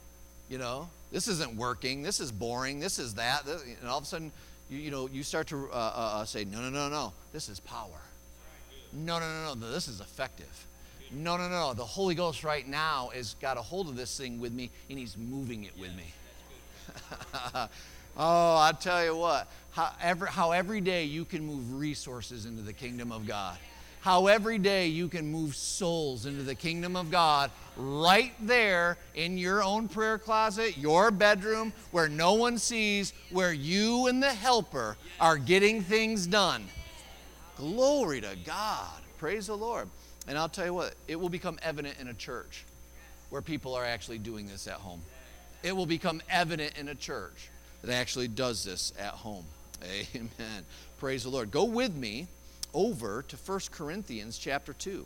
This isn't working. This is boring. This is that. And all of a sudden, you start to say, no. This is power. No. This is effective. No. The Holy Ghost right now has got a hold of this thing with me, and He's moving it with me. Oh, I tell you what, how every day you can move resources into the kingdom of God. How every day you can move souls into the kingdom of God right there in your own prayer closet, your bedroom, where no one sees, where you and the helper are getting things done. Glory to God. Praise the Lord. And I'll tell you what, it will become evident in a church where people are actually doing this at home. It will become evident in a church that actually does this at home. Amen. Praise the Lord. Go with me over to 1 Corinthians chapter 2.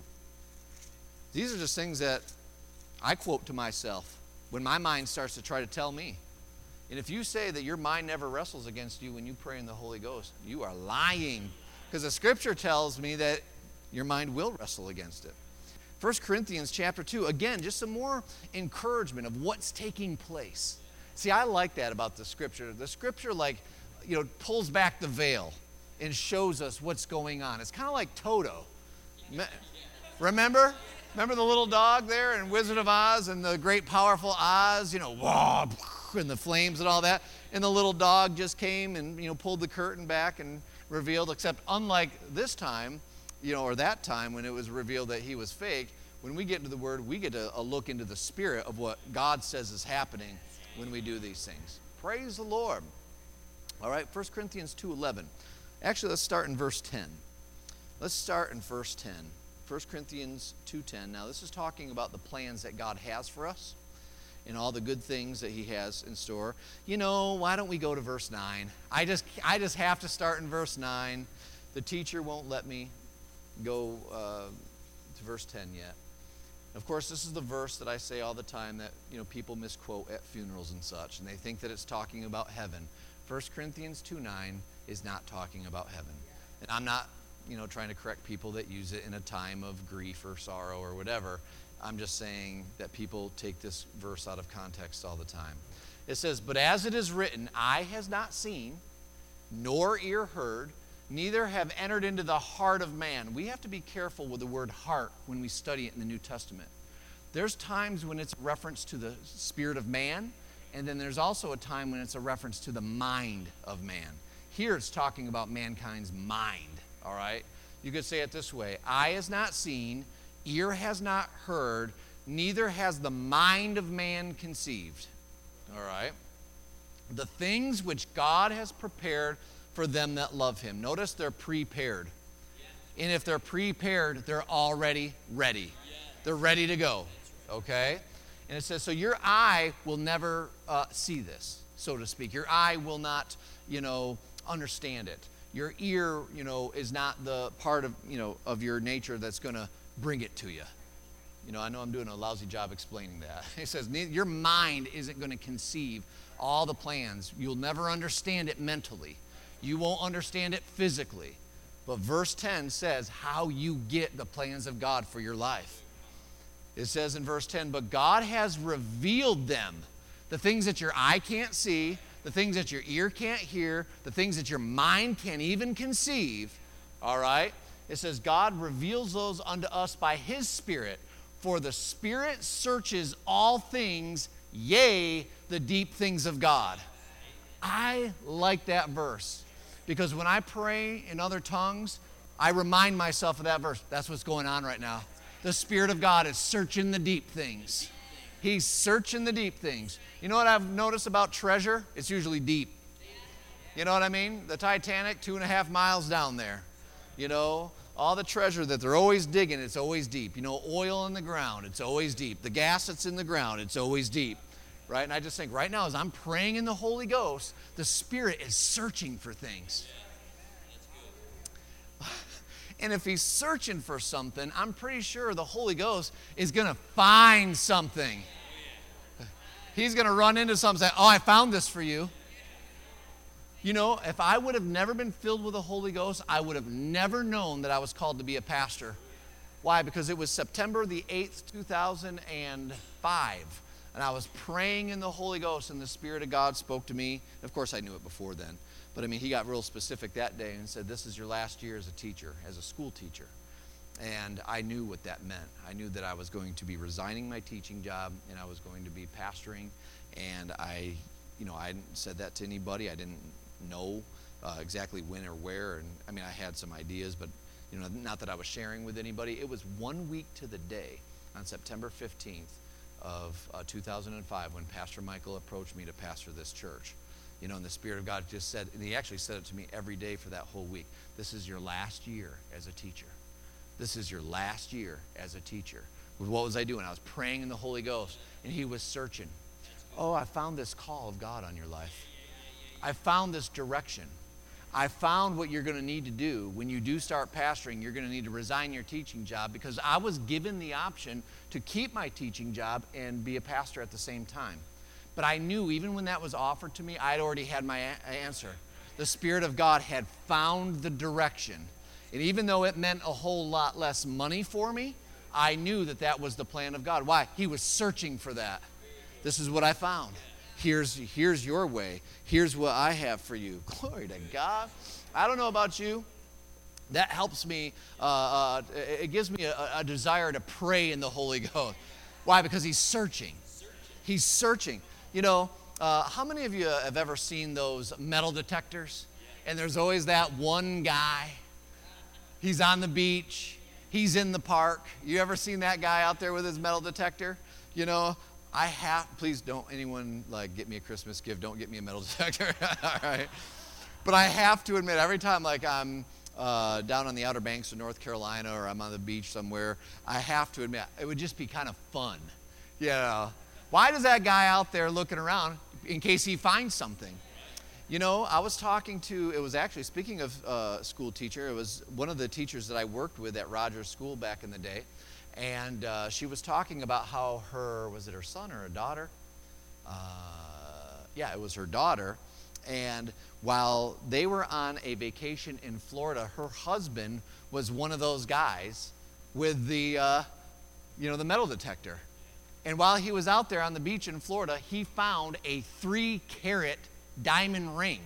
These are just things that I quote to myself when my mind starts to try to tell me. And if you say that your mind never wrestles against you when you pray in the Holy Ghost, you are lying. Because the Scripture tells me that your mind will wrestle against it. 1 Corinthians chapter 2, again, just some more encouragement of what's taking place. See, I like that about the Scripture. The Scripture, pulls back the veil and shows us what's going on. It's kind of like Toto. Remember? Remember the little dog there in Wizard of Oz and the great powerful Oz, wah, and the flames and all that. And the little dog just came and, pulled the curtain back and revealed, except unlike this time, or that time when it was revealed that he was fake, when we get into the Word, we get a look into the spirit of what God says is happening when we do these things. Praise the Lord. All right, 1 Corinthians 2:11. Actually, let's start in verse 10. Let's start in verse 10. 1 Corinthians 2:10. Now, this is talking about the plans that God has for us and all the good things that He has in store. Why don't we go to verse 9? I just have to start in verse 9. The teacher won't let me go to verse 10 yet. Of course, this is the verse that I say all the time that people misquote at funerals and such, and they think that it's talking about heaven. 1 Corinthians 2:9 is not talking about heaven. And I'm not, trying to correct people that use it in a time of grief or sorrow or whatever. I'm just saying that people take this verse out of context all the time. It says, "But as it is written, eye has not seen, nor ear heard, neither have entered into the heart of man." We have to be careful with the word heart when we study it in the New Testament. There's times when it's a reference to the spirit of man, and then there's also a time when it's a reference to the mind of man. Here it's talking about mankind's mind, all right? You could say it this way: eye has not seen, ear has not heard, neither has the mind of man conceived. All right? The things which God has prepared for them that love him. Notice they're prepared. And if they're prepared, they're already ready. They're ready to go. Okay? And it says, so your eye will never see this, so to speak. Your eye will not, understand it. Your ear, is not the part of, of your nature that's going to bring it to you. I know I'm doing a lousy job explaining that. It says, your mind isn't going to conceive all the plans. You'll never understand it mentally. You won't understand it physically. But verse 10 says how you get the plans of God for your life. It says in verse 10, but God has revealed them, the things that your eye can't see, the things that your ear can't hear, the things that your mind can't even conceive, all right? It says God reveals those unto us by his Spirit, for the Spirit searches all things, yea, the deep things of God. I like that verse. Because when I pray in other tongues, I remind myself of that verse. That's what's going on right now. The Spirit of God is searching the deep things. He's searching the deep things. You know what I've noticed about treasure? It's usually deep. You know what I mean? The Titanic, 2.5 miles down there. All the treasure that they're always digging, it's always deep. Oil in the ground, it's always deep. The gas that's in the ground, it's always deep. Right? And I just think right now as I'm praying in the Holy Ghost, the Spirit is searching for things. And if he's searching for something, I'm pretty sure the Holy Ghost is going to find something. He's going to run into something and say, oh, I found this for you. If I would have never been filled with the Holy Ghost, I would have never known that I was called to be a pastor. Why? Because it was September the 8th, 2005. And I was praying in the Holy Ghost, and the Spirit of God spoke to me. Of course, I knew it before then. But, he got real specific that day and said, this is your last year as a teacher, as a school teacher. And I knew what that meant. I knew that I was going to be resigning my teaching job, and I was going to be pastoring. And I hadn't said that to anybody. I didn't know exactly when or where. And, I had some ideas, but, not that I was sharing with anybody. It was 1 week to the day on September 15th. Of 2005 when Pastor Michael approached me to pastor this church. And the Spirit of God just said, and he actually said it to me every day for that whole week, this is your last year as a teacher. This is your last year as a teacher. What was I doing? I was praying in the Holy Ghost, and he was searching. Oh, I found this call of God on your life. I found this direction. I found what you're going to need to do when you do start pastoring. You're going to need to resign your teaching job, because I was given the option to keep my teaching job and be a pastor at the same time. But I knew even when that was offered to me, I'd already had my answer. The Spirit of God had found the direction. And even though it meant a whole lot less money for me, I knew that that was the plan of God. Why? He was searching for that. This is what I found. Here's your way. Here's what I have for you. Glory to God. I don't know about you. That helps me. It gives me a desire to pray in the Holy Ghost. Why? Because he's searching. He's searching. How many of you have ever seen those metal detectors? And there's always that one guy. He's on the beach. He's in the park. You ever seen that guy out there with his metal detector? Please don't anyone get me a Christmas gift. Don't get me a metal detector. All right. But I have to admit, every time I'm down on the Outer Banks of North Carolina, or I'm on the beach somewhere, I have to admit, it would just be kind of fun. Why does that guy out there looking around in case he finds something? I was talking to, it was actually, speaking of school teacher, it was one of the teachers that I worked with at Rogers School back in the day. And she was talking about how was it her son or her daughter? It was her daughter. And while they were on a vacation in Florida, her husband was one of those guys with the metal detector. And while he was out there on the beach in Florida, he found a 3-carat diamond ring.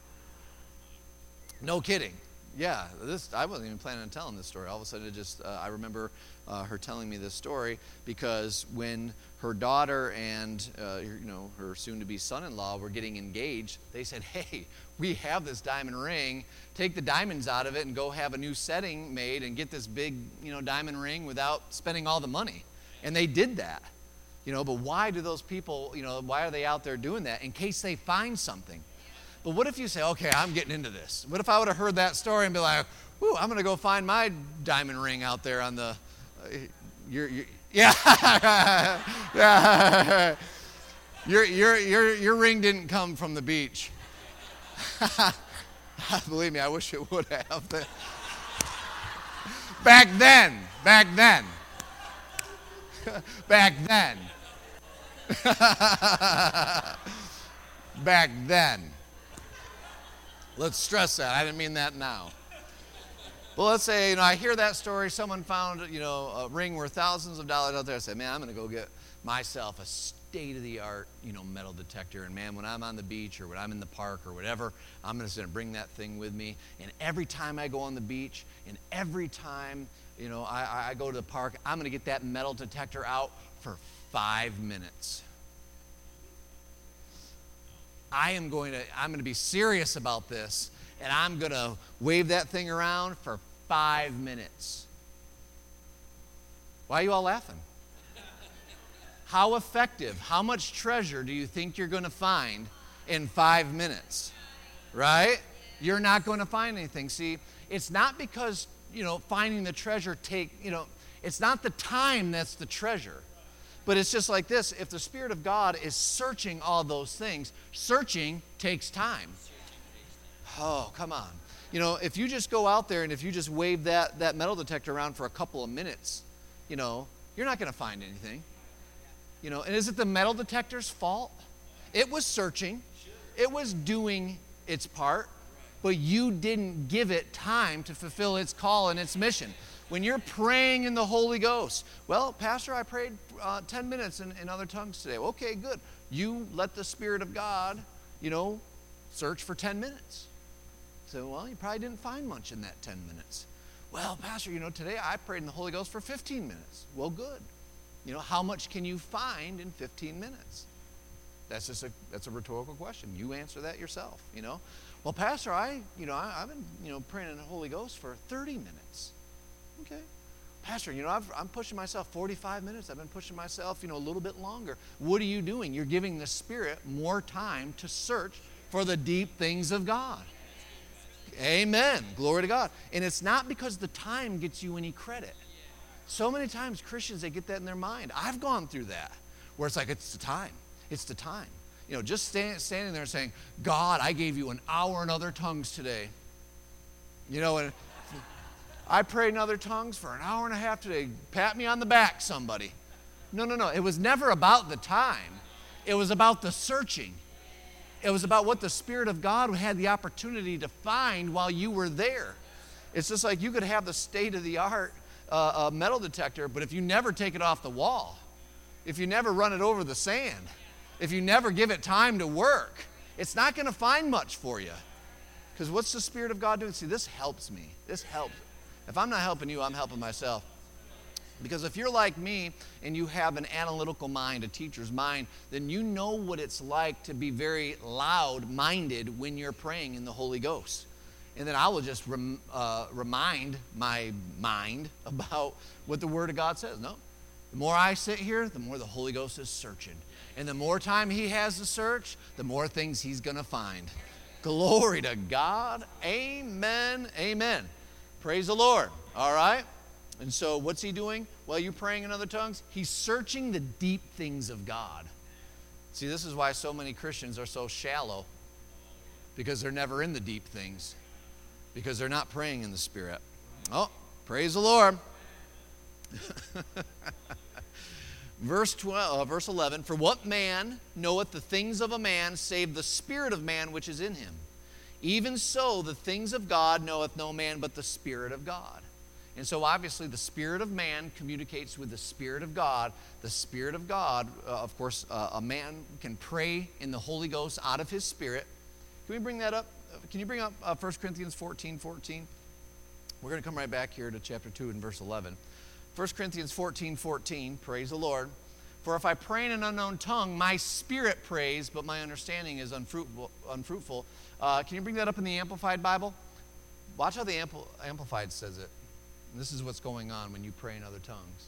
No kidding. Yeah, I wasn't even planning on telling this story. All of a sudden, I remember her telling me this story, because when her daughter and her soon-to-be son-in-law were getting engaged, they said, hey, we have this diamond ring. Take the diamonds out of it and go have a new setting made and get this big diamond ring without spending all the money. And they did that. But why do those people, why are they out there doing that? In case they find something. But what if you say, okay, I'm getting into this. What if I would have heard that story and be like, whoo, I'm going to go find my diamond ring out there on the, yeah. Your ring didn't come from the beach. Believe me, I wish it would have. Back then. Back then. Let's stress that. I didn't mean that now. Well, let's say, I hear that story. Someone found, a ring worth thousands of dollars out there. I said, man, I'm going to go get myself a state-of-the-art, metal detector. And man, when I'm on the beach or when I'm in the park or whatever, I'm just going to bring that thing with me. And every time I go on the beach and every time, I go to the park, I'm going to get that metal detector out for 5 minutes. I'm going to be serious about this, and I'm going to wave that thing around for 5 minutes. Why are you all laughing? How effective, how much treasure do you think you're going to find in 5 minutes? Right? You're not going to find anything. See, it's not because, finding the treasure it's not the time that's the treasure. But it's just like this. If the Spirit of God is searching all those things, searching takes time. Oh, come on. If you just go out there and if you just wave that metal detector around for a couple of minutes, you're not going to find anything. And is it the metal detector's fault? It was searching. It was doing its part. But you didn't give it time to fulfill its call and its mission. When you're praying in the Holy Ghost, well, Pastor, I prayed 10 minutes in other tongues today. Okay, good. You let the Spirit of God, search for 10 minutes. So, well, you probably didn't find much in that 10 minutes. Well, Pastor, today I prayed in the Holy Ghost for 15 minutes. Well, good. How much can you find in 15 minutes? That's a rhetorical question. You answer that yourself, Well, Pastor, I've been praying in the Holy Ghost for 30 minutes. Okay. Pastor, I'm pushing myself 45 minutes. I've been pushing myself, a little bit longer. What are you doing? You're giving the Spirit more time to search for the deep things of God. Amen. Glory to God. And it's not because the time gets you any credit. So many times Christians, they get that in their mind. I've gone through that where it's like, it's the time. It's the time. Just standing there saying, God, I gave you an hour in other tongues today. And I prayed in other tongues for an hour and a half today. Pat me on the back, somebody. No. It was never about the time. It was about the searching. It was about what the Spirit of God had the opportunity to find while you were there. It's just like you could have the state-of-the-art metal detector, but if you never take it off the wall, if you never run it over the sand, if you never give it time to work, it's not going to find much for you. Because what's the Spirit of God doing? See, this helps me. This helps. If I'm not helping you, I'm helping myself. Because if you're like me and you have an analytical mind, a teacher's mind, then you know what it's like to be very loud-minded when you're praying in the Holy Ghost. And then I will just remind my mind about what the Word of God says. No, the more I sit here, the more the Holy Ghost is searching. And the more time He has to search, the more things He's going to find. Glory to God. Amen. Amen. Praise the Lord. All right. And so what's He doing while you're praying in other tongues? He's searching the deep things of God. See, this is why so many Christians are so shallow. Because they're never in the deep things. Because they're not praying in the Spirit. Oh, praise the Lord. Verse 11, for what man knoweth the things of a man, save the spirit of man which is in him? Even so, the things of God knoweth no man but the Spirit of God. And so obviously the spirit of man communicates with the Spirit of God. The Spirit of God, of course, a man can pray in the Holy Ghost out of his spirit. Can we bring that up? Can you bring up 1 Corinthians 14:14? We're going to come right back here to chapter 2 and verse 11. 1 Corinthians 14:14, praise the Lord. For if I pray in an unknown tongue, my spirit prays, but my understanding is unfruitful. Can you bring that up in the Amplified Bible? Watch how the Amplified says it. And this is what's going on when you pray in other tongues.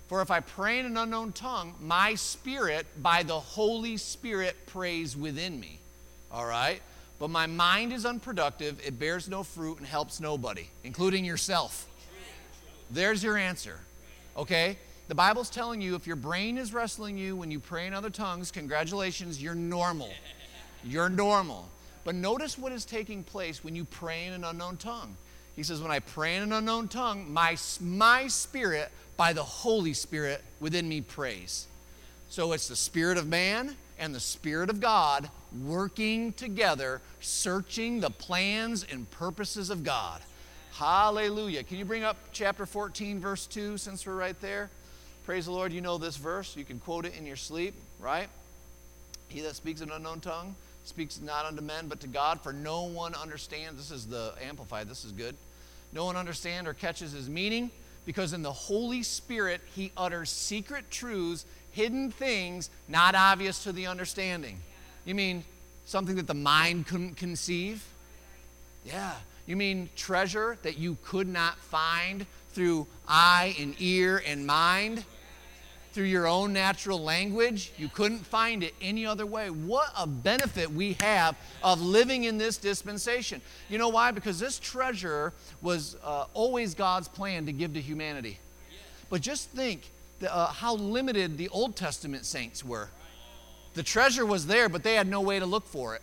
For if I pray in an unknown tongue, my spirit, by the Holy Spirit, prays within me. All right? But my mind is unproductive, it bears no fruit, and helps nobody, including yourself. There's your answer. Okay? The Bible's telling you if your brain is wrestling you when you pray in other tongues, congratulations, you're normal. You're normal. But notice what is taking place when you pray in an unknown tongue. He says, when I pray in an unknown tongue, my spirit, by the Holy Spirit within me, prays. So it's the spirit of man and the Spirit of God working together, searching the plans and purposes of God. Hallelujah. Can you bring up chapter 14, verse 2, since we're right there? Praise the Lord. You know this verse. You can quote it in your sleep, right? He that speaks in an unknown tongue speaks not unto men, but to God, for no one understands. This is the Amplified. This is good. No one understands or catches his meaning, because in the Holy Spirit he utters secret truths, hidden things, not obvious to the understanding. You mean something that the mind couldn't conceive? Yeah. You mean treasure that you could not find through eye and ear and mind? Through your own natural language? You couldn't find it any other way. What a benefit we have of living in this dispensation. You know why? Because this treasure was always God's plan to give to humanity. But just think how limited the Old Testament saints were. The treasure was there, but they had no way to look for it.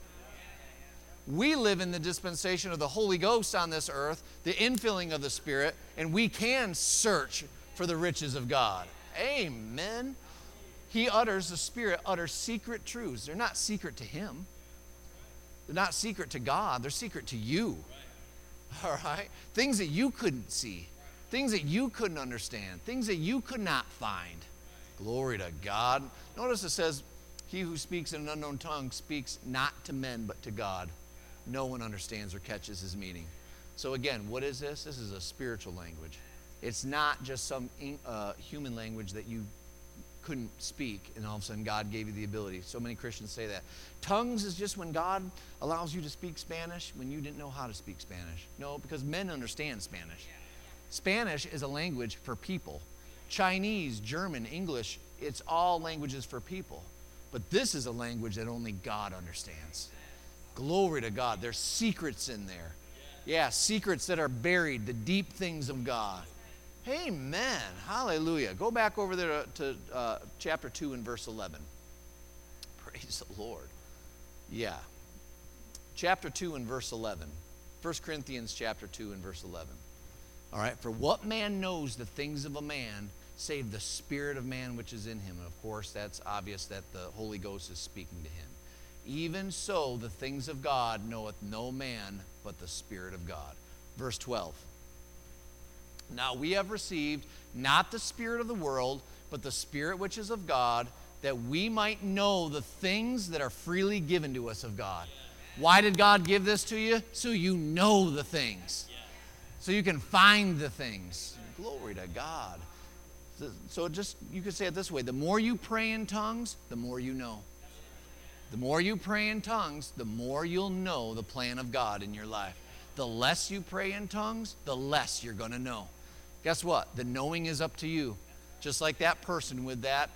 We live in the dispensation of the Holy Ghost on this earth, the infilling of the Spirit, and we can search for the riches of God. Amen. The Spirit utters secret truths. They're not secret to Him. They're not secret to God. They're secret to you. All right? Things that you couldn't see. Things that you couldn't understand. Things that you could not find. Glory to God. Notice it says, he who speaks in an unknown tongue speaks not to men, but to God. No one understands or catches his meaning. So again, what is this? This is a spiritual language. It's not just some human language that you couldn't speak, and all of a sudden God gave you the ability. So many Christians say that. Tongues is just when God allows you to speak Spanish when you didn't know how to speak Spanish. No, because men understand Spanish. Spanish is a language for people. Chinese, German, English, it's all languages for people. But this is a language that only God understands. Glory to God. There's secrets in there. Yeah, secrets that are buried, the deep things of God. Amen. Hallelujah. Go back over there to chapter 2 and verse 11. Praise the Lord. Yeah. Chapter 2 and verse 11. 1 Corinthians chapter 2 and verse 11. All right. For what man knows the things of a man, save the spirit of man which is in him? And of course, that's obvious that the Holy Ghost is speaking to him. Even so, the things of God knoweth no man but the Spirit of God. Verse 12. Now we have received not the spirit of the world, but the Spirit which is of God, that we might know the things that are freely given to us of God. Why did God give this to you? So you know the things. So you can find the things. Glory to God. So you could say it this way. The more you pray in tongues, the more you know. The more you pray in tongues, the more you'll know the plan of God in your life. The less you pray in tongues, the less you're going to know. Guess what? The knowing is up to you. Just like that person with that,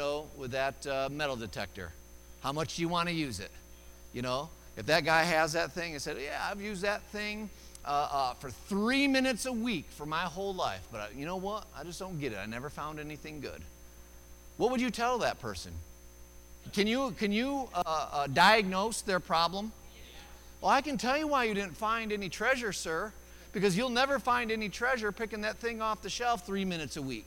metal detector. How much do you want to use it? If that guy has that thing and said, yeah, I've used that thing for 3 minutes a week for my whole life. But you know what? I just don't get it. I never found anything good. What would you tell that person? Can you diagnose their problem? Well, I can tell you why you didn't find any treasure, sir. Because you'll never find any treasure picking that thing off the shelf 3 minutes a week.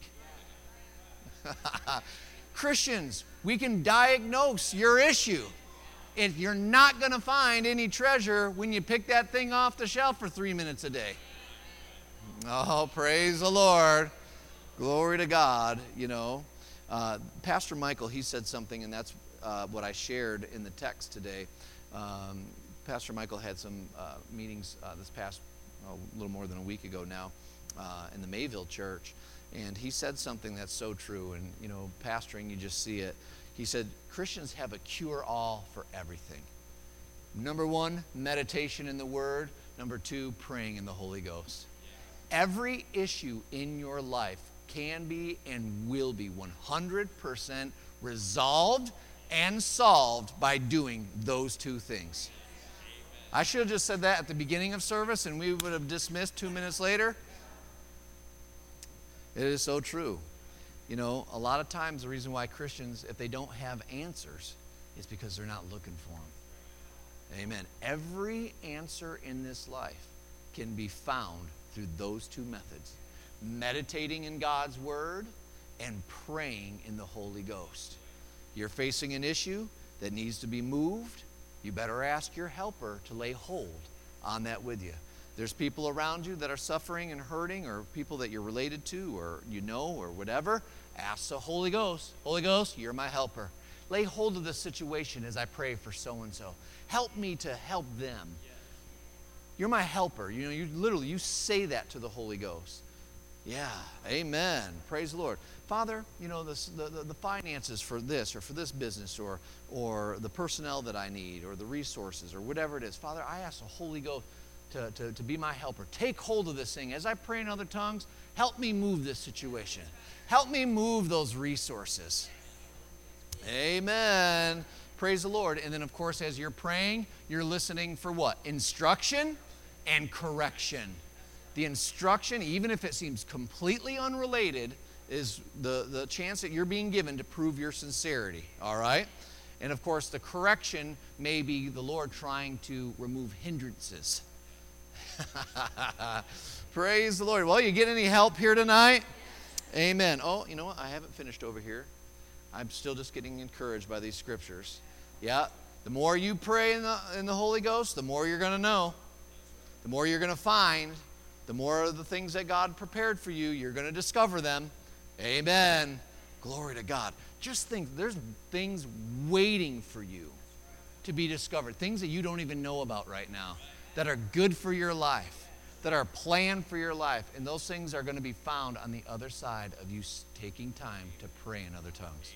Christians, we can diagnose your issue. If you're not going to find any treasure when you pick that thing off the shelf for 3 minutes a day. Oh, praise the Lord. Glory to God, Pastor Michael, he said something, and that's what I shared in the text today. Pastor Michael had some meetings this past, a little more than a week ago now, in the Mayville church, and he said something that's so true, and, pastoring, you just see it. He said, Christians have a cure-all for everything. Number 1, meditation in the Word. Number 2, praying in the Holy Ghost. Every issue in your life can be and will be 100% resolved and solved by doing those two things. I should have just said that at the beginning of service and we would have dismissed 2 minutes later. It is so true. You know, a lot of times the reason why Christians, if they don't have answers, is because they're not looking for them. Amen. Every answer in this life can be found through those two methods. Meditating in God's Word and praying in the Holy Ghost. You're facing an issue that needs to be moved. You better ask your helper to lay hold on that with you. There's people around you that are suffering and hurting, or people that you're related to or you know or whatever. Ask the Holy Ghost. Holy Ghost, you're my helper. Lay hold of this situation as I pray for so-and-so. Help me to help them. You're my helper. You know, you say that to the Holy Ghost. Yeah, amen. Praise the Lord. Father, you know, the finances for this or for this business or the personnel that I need or the resources or whatever it is. Father, I ask the Holy Ghost to be my helper. Take hold of this thing. As I pray in other tongues, help me move this situation. Help me move those resources. Amen. Praise the Lord. And then, of course, as you're praying, you're listening for what? Instruction and correction. The instruction, even if it seems completely unrelated, is the chance that you're being given to prove your sincerity. All right? And, of course, the correction may be the Lord trying to remove hindrances. Praise the Lord. Well, you get any help here tonight? Amen. Oh, you know what? I haven't finished over here. I'm still just getting encouraged by these scriptures. Yeah, the more you pray in the Holy Ghost, the more you're going to know. The more you're going to find. The more of the things that God prepared for you, you're going to discover them. Amen. Glory to God. Just think, there's things waiting for you to be discovered. Things that you don't even know about right now that are good for your life, that are planned for your life. And those things are going to be found on the other side of you taking time to pray in other tongues.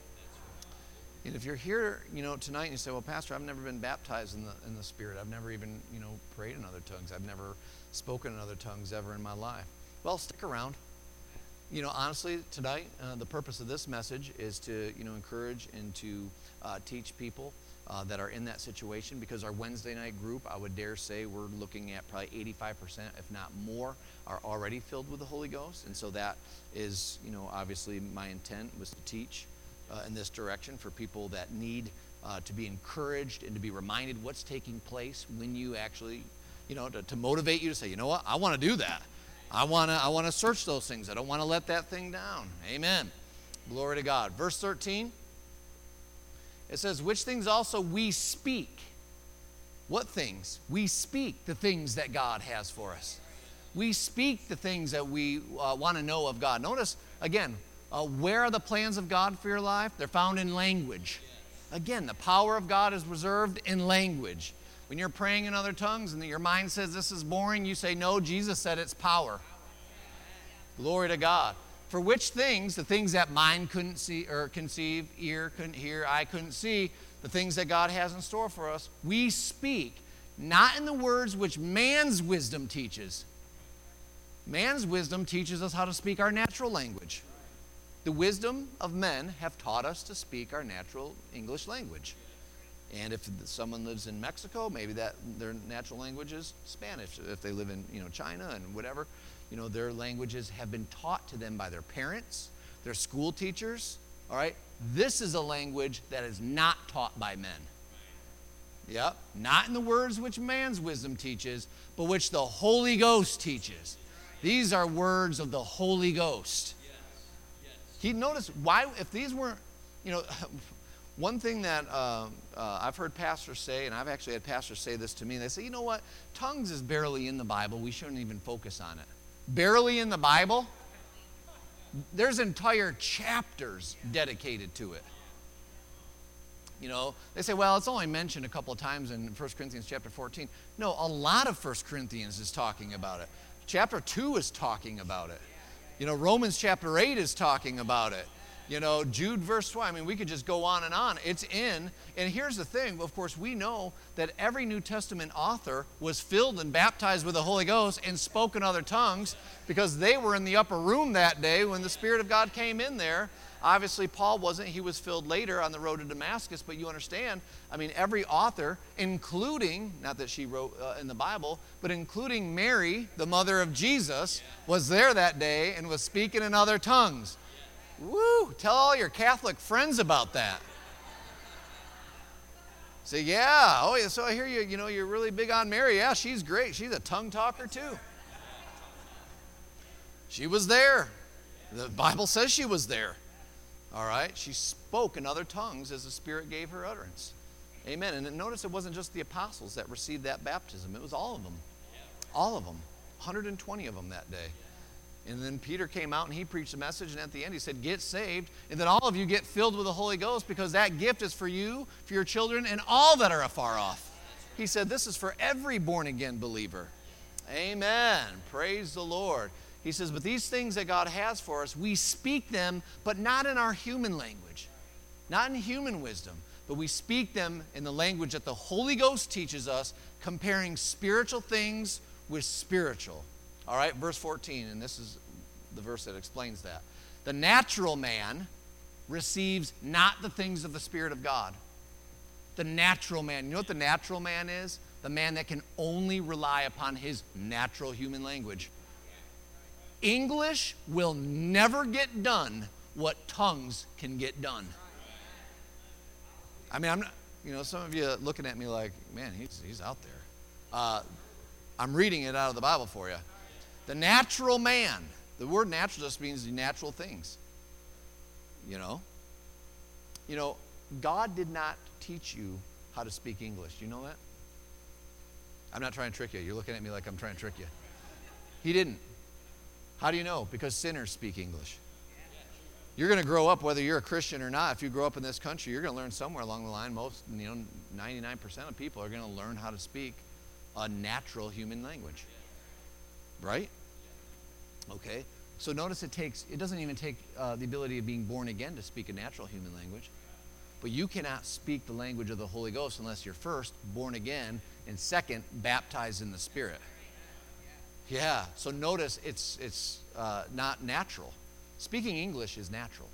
And if you're here, you know, tonight and you say, well, Pastor, I've never been baptized in the Spirit. I've never even, you know, prayed in other tongues. I've never spoken in other tongues ever in my life. Well, stick around. You know, honestly, tonight, the purpose of this message is to, you know, encourage and to teach people that are in that situation, because our Wednesday night group, I would dare say we're looking at probably 85%, if not more, are already filled with the Holy Ghost. And so that is, you know, obviously my intent was to teach in this direction for people that need to be encouraged and to be reminded what's taking place when you actually, you know, to motivate you to say, you know what, I want to do that. I want to search those things. I don't want to let that thing down. Amen. Glory to God. Verse 13, it says, which things also we speak. What things? We speak the things that God has for us. We speak the things that we want to know of God. Notice, again, where are the plans of God for your life? They're found in language. Again, the power of God is reserved in language. When you're praying in other tongues and your mind says this is boring, you say, no, Jesus said it's power. Glory to God. For which things, the things that mind couldn't see or conceive, ear couldn't hear, eye couldn't see, the things that God has in store for us, we speak, not in the words which man's wisdom teaches. Man's wisdom teaches us how to speak our natural language. The wisdom of men have taught us to speak our natural English language. And if someone lives in Mexico, maybe that their natural language is Spanish. If they live in, you know, China and whatever, you know, their languages have been taught to them by their parents, their school teachers. All right, this is a language that is not taught by men. Yep, not in the words which man's wisdom teaches, but which the Holy Ghost teaches. These are words of the Holy Ghost. He noticed why, if these weren't, you know, one thing that I've heard pastors say, and I've actually had pastors say this to me, they say, you know what, tongues is barely in the Bible. We shouldn't even focus on it. Barely in the Bible? There's entire chapters dedicated to it. You know, they say, well, it's only mentioned a couple of times in 1 Corinthians chapter 14. No, a lot of 1 Corinthians is talking about it. Chapter 2 is talking about it. You know, Romans chapter 8 is talking about it. Jude verse 20. I mean, we could just go on and on. It's in. And here's the thing. Of course, we know that every New Testament author was filled and baptized with the Holy Ghost and spoke in other tongues because they were in the upper room that day when the Spirit of God came in there. Obviously, Paul wasn't. He was filled later on the road to Damascus. But you understand, I mean, every author, including, not that she wrote in the Bible, but including Mary, the mother of Jesus, was there that day and was speaking in other tongues. Woo! Tell all your Catholic friends about that. Say, yeah, oh yeah, so I hear you're really big on Mary. Yeah, she's great. She's a tongue talker too. She was there. The Bible says she was there. All right? She spoke in other tongues as the Spirit gave her utterance. Amen. And notice it wasn't just the apostles that received that baptism. It was all of them. All of them. 120 of them that day. And then Peter came out and he preached a message, and at the end he said, get saved, and then all of you get filled with the Holy Ghost, because that gift is for you, for your children, and all that are afar off. He said this is for every born-again believer. Amen. Praise the Lord. He says, but these things that God has for us, we speak them, but not in our human language, not in human wisdom, but we speak them in the language that the Holy Ghost teaches us, comparing spiritual things with spiritual. All right, verse 14, and this is the verse that explains that. The natural man receives not the things of the Spirit of God. The natural man. You know what the natural man is? The man that can only rely upon his natural human language. English will never get done what tongues can get done. I mean, I'm not, some of you looking at me like, man, he's out there. I'm reading it out of the Bible for you. The natural man. The word natural just means the natural things. God did not teach you how to speak English. Do you know that? I'm not trying to trick you. You're looking at me like I'm trying to trick you. He didn't. How do you know? Because sinners speak English. You're going to grow up, whether you're a Christian or not. If you grow up in this country, you're going to learn somewhere along the line. 99% of people are going to learn how to speak a natural human language. Right? Okay. So notice it doesn't even take the ability of being born again to speak a natural human language. But you cannot speak the language of the Holy Ghost unless you're first born again and second baptized in the Spirit. Yeah. So notice it's not natural. Speaking English is natural.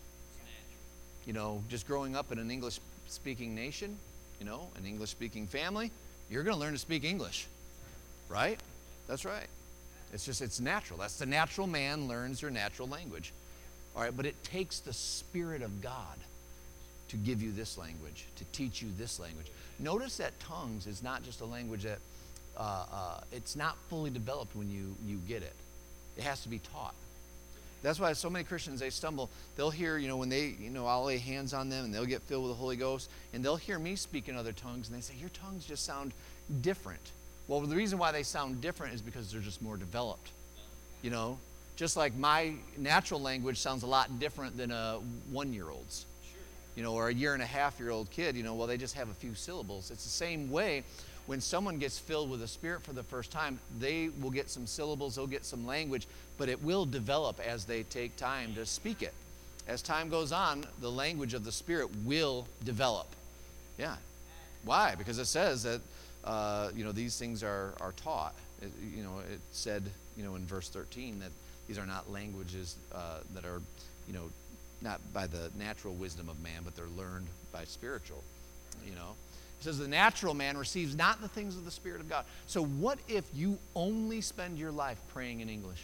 Just growing up in an English-speaking nation, an English-speaking family, you're going to learn to speak English. Right? That's right. It's natural. That's the natural man learns your natural language. All right, but it takes the Spirit of God to give you this language, to teach you this language. Notice that tongues is not just a language that, it's not fully developed when you get it. It has to be taught. That's why so many Christians, they stumble. They'll hear, when they, I'll lay hands on them and they'll get filled with the Holy Ghost, and they'll hear me speak in other tongues, and they say, your tongues just sound different. Well, the reason why they sound different is because they're just more developed. Just like my natural language sounds a lot different than a 1-year-old's. Or a 1.5-year-old kid, well, they just have a few syllables. It's the same way when someone gets filled with the Spirit for the first time, they will get some syllables, they'll get some language, but it will develop as they take time to speak it. As time goes on, the language of the Spirit will develop. Yeah. Why? Because it says that these things are taught. It said, in verse 13 that these are not languages that are, not by the natural wisdom of man, but they're learned by spiritual, It says the natural man receives not the things of the Spirit of God. So what if you only spend your life praying in English?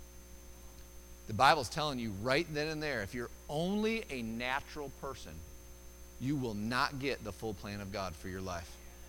The Bible's telling you right then and there, if you're only a natural person, you will not get the full plan of God for your life.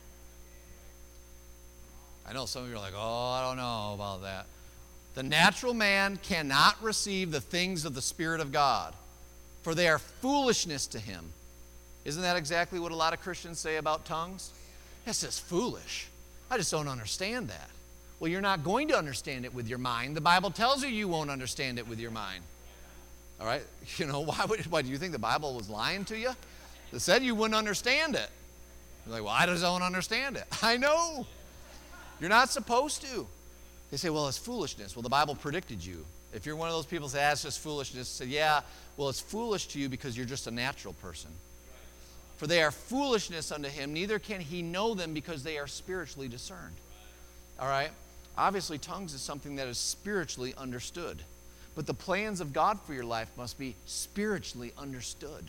I know some of you are like, I don't know about that. The natural man cannot receive the things of the Spirit of God, for they are foolishness to him. Isn't that exactly what a lot of Christians say about tongues? It's just foolish. I just don't understand that. Well, you're not going to understand it with your mind. The Bible tells you won't understand it with your mind. All right? Why do you think the Bible was lying to you? It said you wouldn't understand it. You're like, well, I just don't understand it. I know. You're not supposed to. They say, well, it's foolishness. Well, the Bible predicted you If you're one of those people that say, that's just foolishness, say, yeah, well, it's foolish to you because you're just a natural person. For they are foolishness unto him, neither can he know them because they are spiritually discerned. All right? Obviously, tongues is something that is spiritually understood. But the plans of God for your life must be spiritually understood.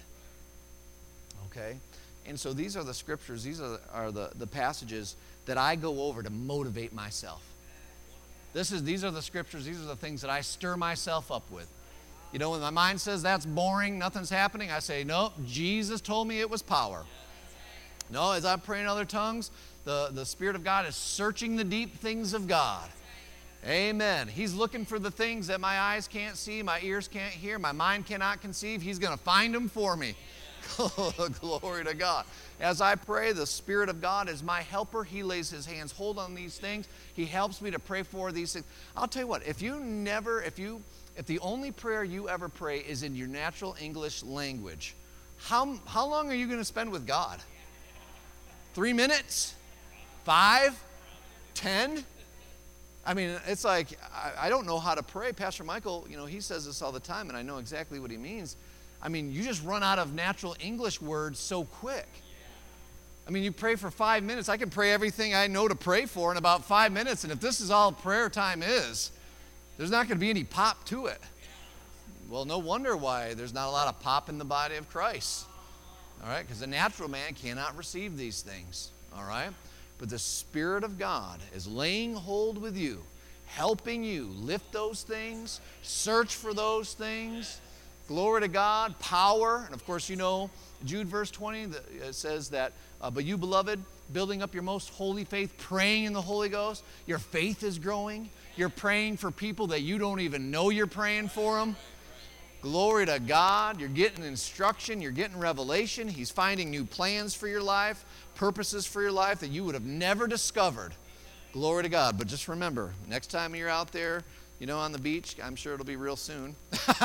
Okay? And so these are the scriptures, these are the passages that I go over to motivate myself. These are the scriptures, these are the things that I stir myself up with. You know, when my mind says that's boring, nothing's happening, I say, nope, Jesus told me it was power. No, as I'm praying in other tongues, the Spirit of God is searching the deep things of God. Amen. He's looking for the things that my eyes can't see, my ears can't hear, my mind cannot conceive. He's going to find them for me. Glory to God. As I pray, the Spirit of God is my helper. He lays his hands hold on these things. He helps me to pray for these things. I'll tell you what, if the only prayer you ever pray is in your natural English language, how long are you going to spend with God? 3 minutes? 5? 10? I mean, it's like, I don't know how to pray. Pastor Michael, you know, he says this all the time, and I know exactly what he means. I mean, you just run out of natural English words so quick. I mean, you pray for 5 minutes. I can pray everything I know to pray for in about 5 minutes, and if this is all prayer time is, there's not going to be any pop to it. Well, no wonder why there's not a lot of pop in the body of Christ. All right, because the natural man cannot receive these things. All right, but the Spirit of God is laying hold with you, helping you lift those things, search for those things. Glory to God, power. And of course, you know, Jude verse 20 it says that, but you, beloved, building up your most holy faith, praying in the Holy Ghost, your faith is growing. You're praying for people that you don't even know you're praying for them. Glory to God. You're getting instruction. You're getting revelation. He's finding new plans for your life, purposes for your life that you would have never discovered. Glory to God. But just remember, next time you're out there, you know, on the beach, I'm sure it'll be real soon.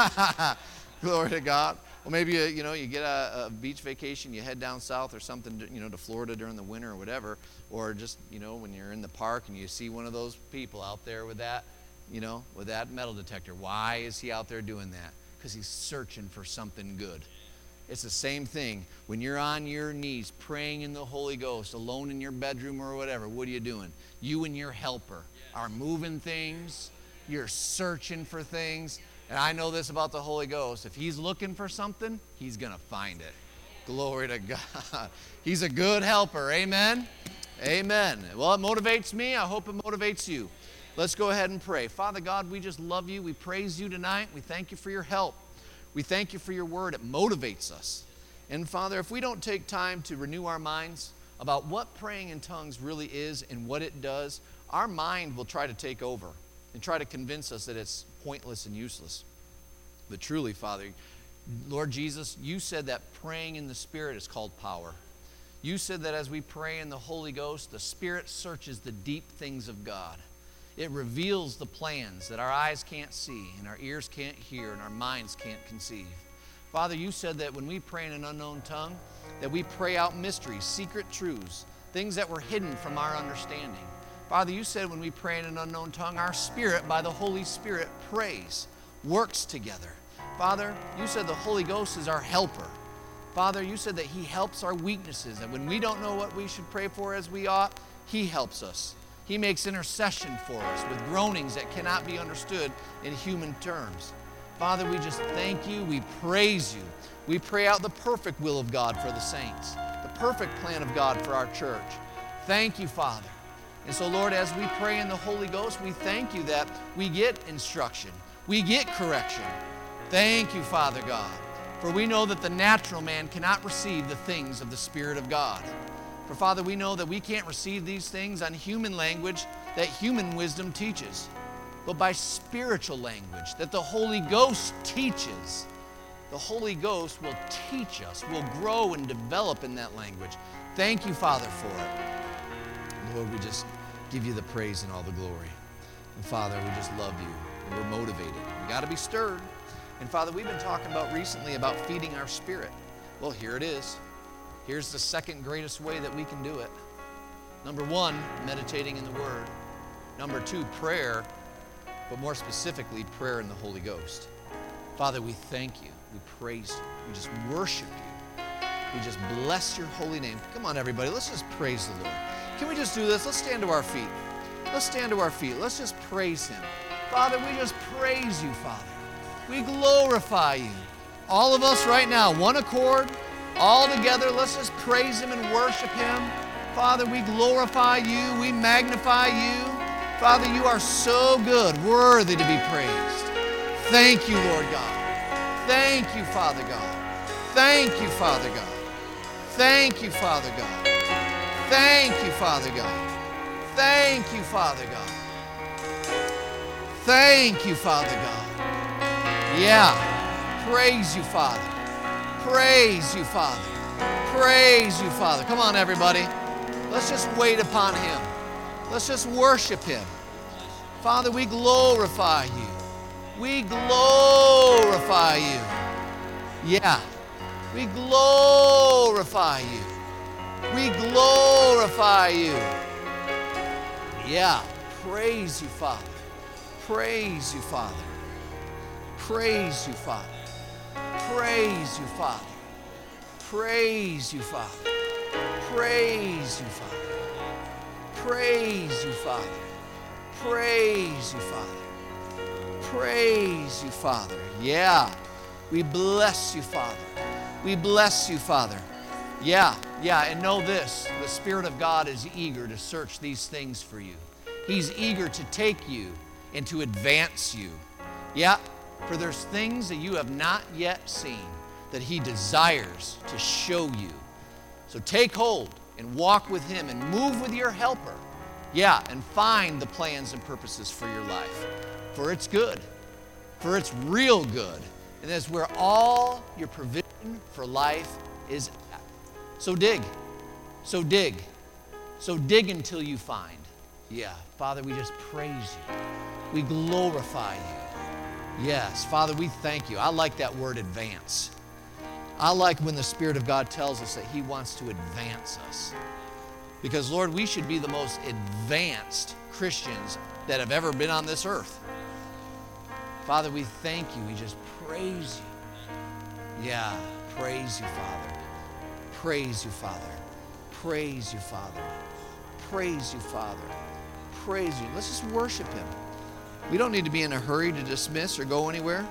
Glory to God. Well, maybe, you get a beach vacation, you head down south or something, to Florida during the winter or whatever, or just, when you're in the park and you see one of those people out there with that, with that metal detector. Why is he out there doing that? Because he's searching for something good. It's the same thing. When you're on your knees praying in the Holy Ghost, alone in your bedroom or whatever, what are you doing? You and your helper are moving things. You're searching for things. And I know this about the Holy Ghost. If he's looking for something, he's going to find it. Glory to God. He's a good helper. Amen? Amen. Well, it motivates me. I hope it motivates you. Let's go ahead and pray. Father God, we just love you. We praise you tonight. We thank you for your help. We thank you for your word. It motivates us. And Father, if we don't take time to renew our minds about what praying in tongues really is and what it does, our mind will try to take over and try to convince us that it's pointless and useless. But truly, Father, Lord Jesus, you said that praying in the Spirit is called power. You said that as we pray in the Holy Ghost, the Spirit searches the deep things of God. It reveals the plans that our eyes can't see and our ears can't hear and our minds can't conceive. Father, you said that when we pray in an unknown tongue, that we pray out mysteries, secret truths, things that were hidden from our understanding. Father, you said when we pray in an unknown tongue, our spirit, by the Holy Spirit, prays, works together. Father, you said the Holy Ghost is our helper. Father, you said that he helps our weaknesses, and when we don't know what we should pray for as we ought, he helps us. He makes intercession for us with groanings that cannot be understood in human terms. Father, we just thank you. We praise you. We pray out the perfect will of God for the saints, the perfect plan of God for our church. Thank you, Father. And so, Lord, as we pray in the Holy Ghost, we thank you that we get instruction. We get correction. Thank you, Father God. For we know that the natural man cannot receive the things of the Spirit of God. For, Father, we know that we can't receive these things on human language that human wisdom teaches, but by spiritual language that the Holy Ghost teaches. The Holy Ghost will teach us, will grow and develop in that language. Thank you, Father, for it. Lord, we just give you the praise and all the glory. And Father, we just love you. And we're motivated. We got to be stirred. And Father, we've been talking about recently about feeding our spirit. Well, here it is. Here's the second greatest way that we can do it. Number one, meditating in the Word. Number two, prayer. but more specifically, prayer in the Holy Ghost. Father, we thank you. We praise you. We just worship you. We just bless your holy name. Come on, everybody. Let's just praise the Lord. Can we just do this? Let's stand to our feet. Let's stand to our feet. Let's just praise him. Father, we just praise you, Father. We glorify you. All of us right now, one accord, all together, let's just praise him and worship him. Father, we glorify you. We magnify you. Father, you are so good, worthy to be praised. Thank you, Lord God. Thank you, Father God. Thank you, Father God. Thank you, Father God. Thank you, Father God. Thank you, Father God. Thank you, Father God. Yeah. Praise you, Father. Praise you, Father. Praise you, Father. Come on, everybody. Let's just wait upon him. Let's just worship him. Father, we glorify you. We glorify you. Yeah. We glorify you. We glorify you. Yeah. Praise you, Father. Praise you, Father. Praise you, Father. Praise you, Father. Praise you, Father. Praise you, Father. Praise you, Father. Praise you, Father. Praise you, Father. Yeah. We bless you, Father. We bless you, Father. Yeah. And know this, the Spirit of God is eager to search these things for you. He's eager to take you and to advance you. Yeah. For there's things that you have not yet seen that he desires to show you. So take hold and walk with him and move with your helper. Yeah, and find the plans and purposes for your life. For it's good. For it's real good. And that's where all your provision for life is at. So dig. So dig. So dig until you find. Yeah, Father, we just praise you. We glorify you. Yes, Father, we thank you. I like that word advance. I like when the Spirit of God tells us that he wants to advance us. Because, Lord, we should be the most advanced Christians that have ever been on this earth. Father, we thank you. We just praise you. Yeah, praise you, Father. Praise you, Father. Praise you, Father. Praise you, Father. Praise you. Let's just worship him. We don't need to be in a hurry to dismiss or go anywhere.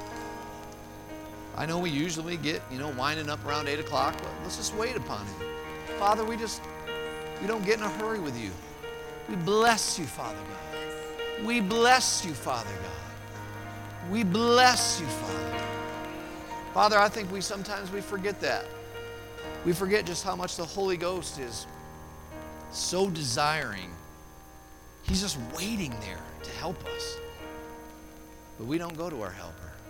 I know we usually get, winding up around 8 o'clock, but let's just wait upon him. Father, we don't get in a hurry with you. We bless you, Father God. We bless you, Father God. We bless you, Father. Father, I think sometimes we forget that. We forget just how much the Holy Ghost is so desiring. He's just waiting there to help us. But we don't go to our helper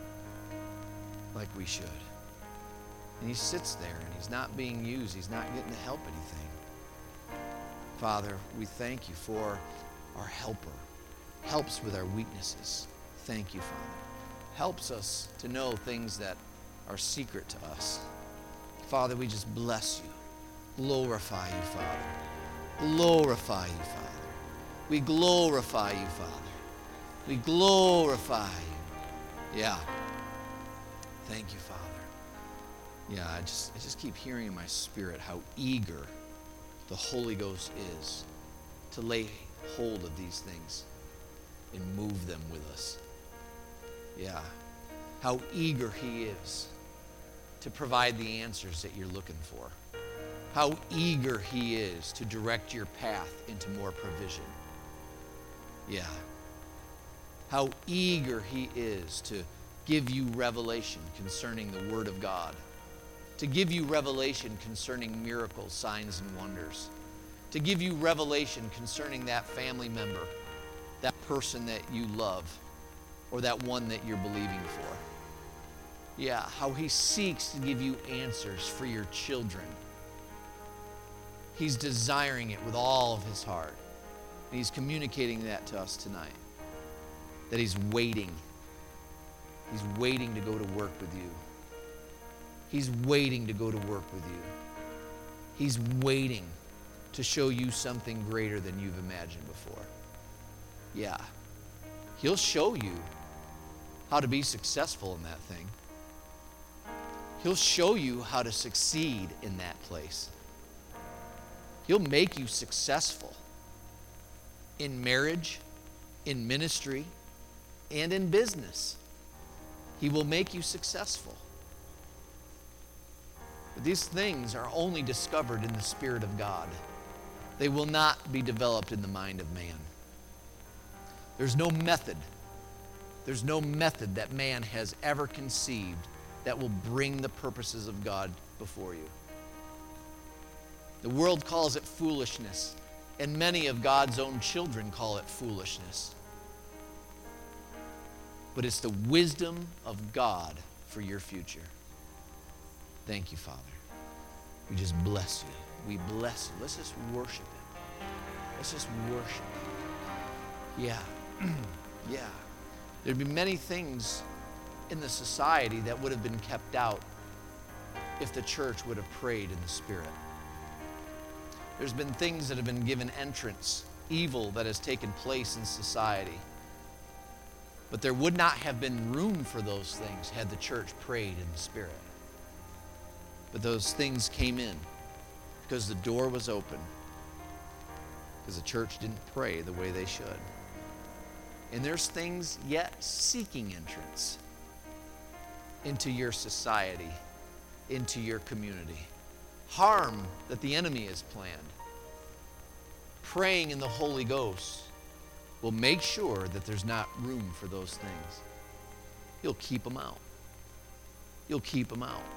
like we should. And he sits there and he's not being used. He's not getting to help anything. Father, we thank you for our helper. Helps with our weaknesses. Thank you, Father. Helps us to know things that are secret to us. Father, we just bless you. Glorify you, Father. Glorify you, Father. We glorify you, Father. We glorify you. Yeah. Thank you, Father. Yeah, I just keep hearing in my spirit how eager the Holy Ghost is to lay hold of these things and move them with us. Yeah. How eager he is to provide the answers that you're looking for. How eager he is to direct your path into more provision. Yeah. How eager he is to give you revelation concerning the Word of God. To give you revelation concerning miracles, signs, and wonders. To give you revelation concerning that family member, that person that you love, or that one that you're believing for. Yeah, how he seeks to give you answers for your children. He's desiring it with all of his heart. And he's communicating that to us tonight. That he's waiting. He's waiting to go to work with you. He's waiting to go to work with you. He's waiting to show you something greater than you've imagined before. Yeah. He'll show you how to be successful in that thing. He'll show you how to succeed in that place. He'll make you successful in marriage, in ministry, and in business. He will make you successful. But these things are only discovered in the Spirit of God. They will not be developed in the mind of man. There's no method. There's no method that man has ever conceived that will bring the purposes of God before you. The world calls it foolishness, and many of God's own children call it foolishness. But it's the wisdom of God for your future. Thank you, Father. We just bless you. We bless you. Let's just worship Him. Let's just worship Him. Yeah. Yeah. There'd be many things in the society that would have been kept out if the church would have prayed in the Spirit. There's been things that have been given entrance, evil that has taken place in society. But there would not have been room for those things had the church prayed in the Spirit. But those things came in because the door was open, because the church didn't pray the way they should. And there's things yet seeking entrance into your society, into your community. Harm that the enemy has planned. Praying in the Holy Ghost will make sure that there's not room for those things. He'll keep them out. You'll keep them out.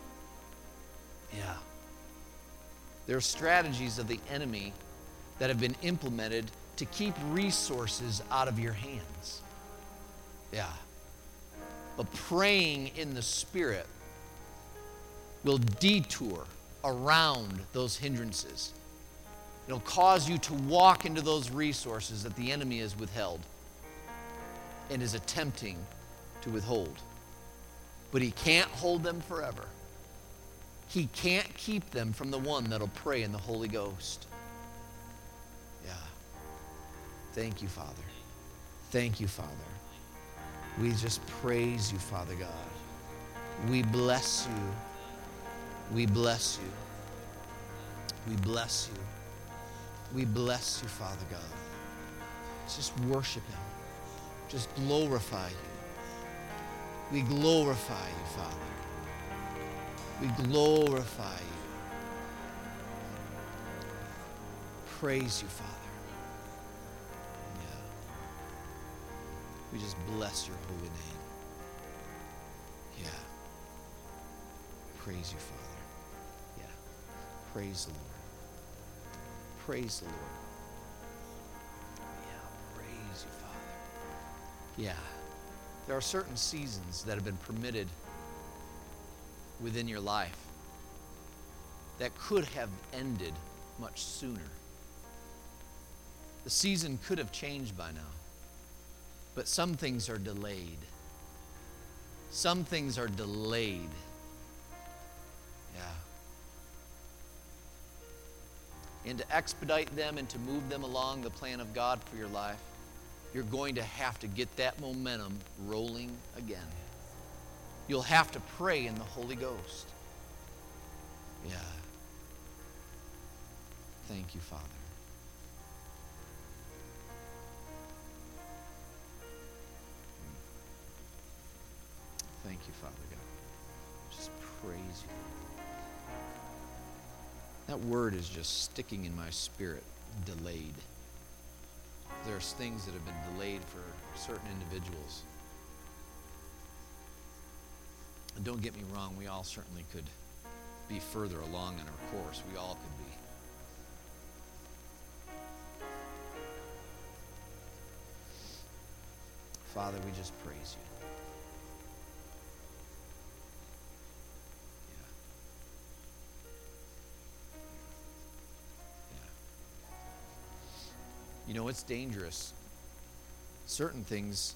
Yeah. There are strategies of the enemy that have been implemented to keep resources out of your hands. Yeah. But praying in the Spirit will detour around those hindrances. It'll cause you to walk into those resources that the enemy has withheld and is attempting to withhold. But he can't hold them forever. He can't keep them from the one that'll pray in the Holy Ghost. Yeah. Thank you, Father. Thank you, Father. We just praise you, Father God. We bless you. We bless you. We bless you. We bless you, Father God. Let's just worship Him. Just glorify you. We glorify you, Father. We glorify you. Praise you, Father. Yeah. We just bless your holy name. Yeah. Praise you, Father. Yeah. Praise the Lord. Praise the Lord. Yeah, praise you, Father. Yeah. There are certain seasons that have been permitted within your life that could have ended much sooner. The season could have changed by now, but some things are delayed. Some things are delayed. Yeah. And to expedite them and to move them along the plan of God for your life, you're going to have to get that momentum rolling again. You'll have to pray in the Holy Ghost. Yeah. Thank you, Father. Thank you, Father God. Just praise you. That word is just sticking in my spirit, delayed. There's things that have been delayed for certain individuals. And don't get me wrong, we all certainly could be further along in our course. We all could be. Father, we just praise you. You know, it's dangerous. Certain things,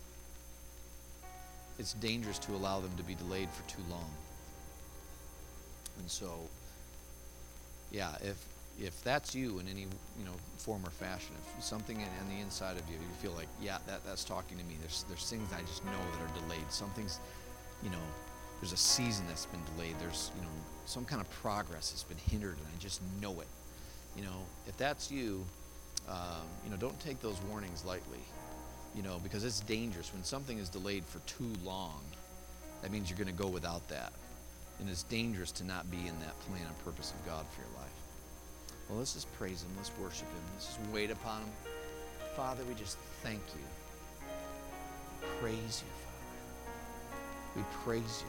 it's dangerous to allow them to be delayed for too long. And so, yeah, if that's you in any form or fashion, if something on the inside of you, you feel like, yeah, that's talking to me. There's things I just know that are delayed. Something's, there's a season that's been delayed. There's some kind of progress that's been hindered, and I just know it. If that's you, don't take those warnings lightly. Because it's dangerous when something is delayed for too long. That means you're going to go without that. And it's dangerous to not be in that plan and purpose of God for your life. Well, let's just praise him. Let's worship him. Let's just wait upon him. Father, we just thank you. We praise you, Father. We praise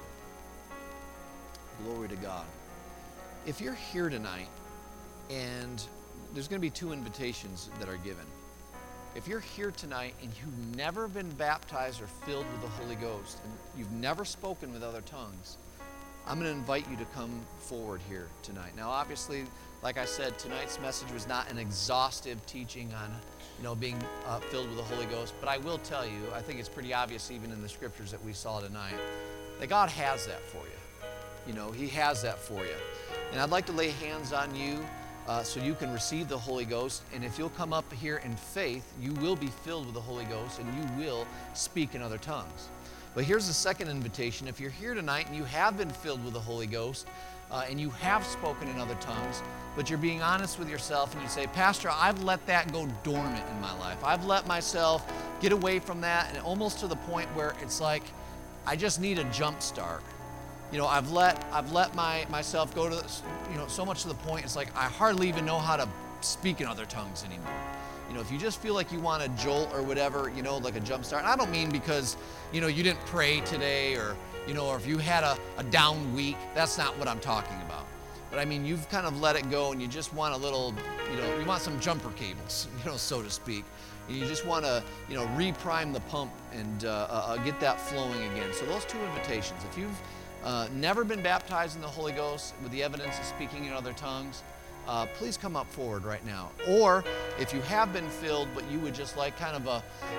you. Glory to God. If you're here tonight, and there's going to be 2 invitations that are given. If you're here tonight and you've never been baptized or filled with the Holy Ghost, and you've never spoken with other tongues, I'm going to invite you to come forward here tonight. Now, obviously, like I said, tonight's message was not an exhaustive teaching on, being filled with the Holy Ghost. But I will tell you, I think it's pretty obvious even in the scriptures that we saw tonight, that God has that for you. He has that for you. And I'd like to lay hands on you so you can receive the Holy Ghost. And if you'll come up here in faith, you will be filled with the Holy Ghost and you will speak in other tongues. But here's the second invitation. If you're here tonight and you have been filled with the Holy Ghost and you have spoken in other tongues, but you're being honest with yourself and you say, Pastor, I've let that go dormant in my life. I've let myself get away from that, and almost to the point where it's like I just need a jump start. I've let myself go to so much to the point it's like I hardly even know how to speak in other tongues anymore. If you just feel like you want a jolt or whatever, like a jump start. And I don't mean because, you didn't pray today or if you had a down week. That's not what I'm talking about. But I mean, you've kind of let it go and you just want a little, you want some jumper cables, so to speak. And you just want to, reprime the pump and get that flowing again. So those 2 invitations. If you've never been baptized in the Holy Ghost with the evidence of speaking in other tongues, please come up forward right now. Or if you have been filled, but you would just like kind of a,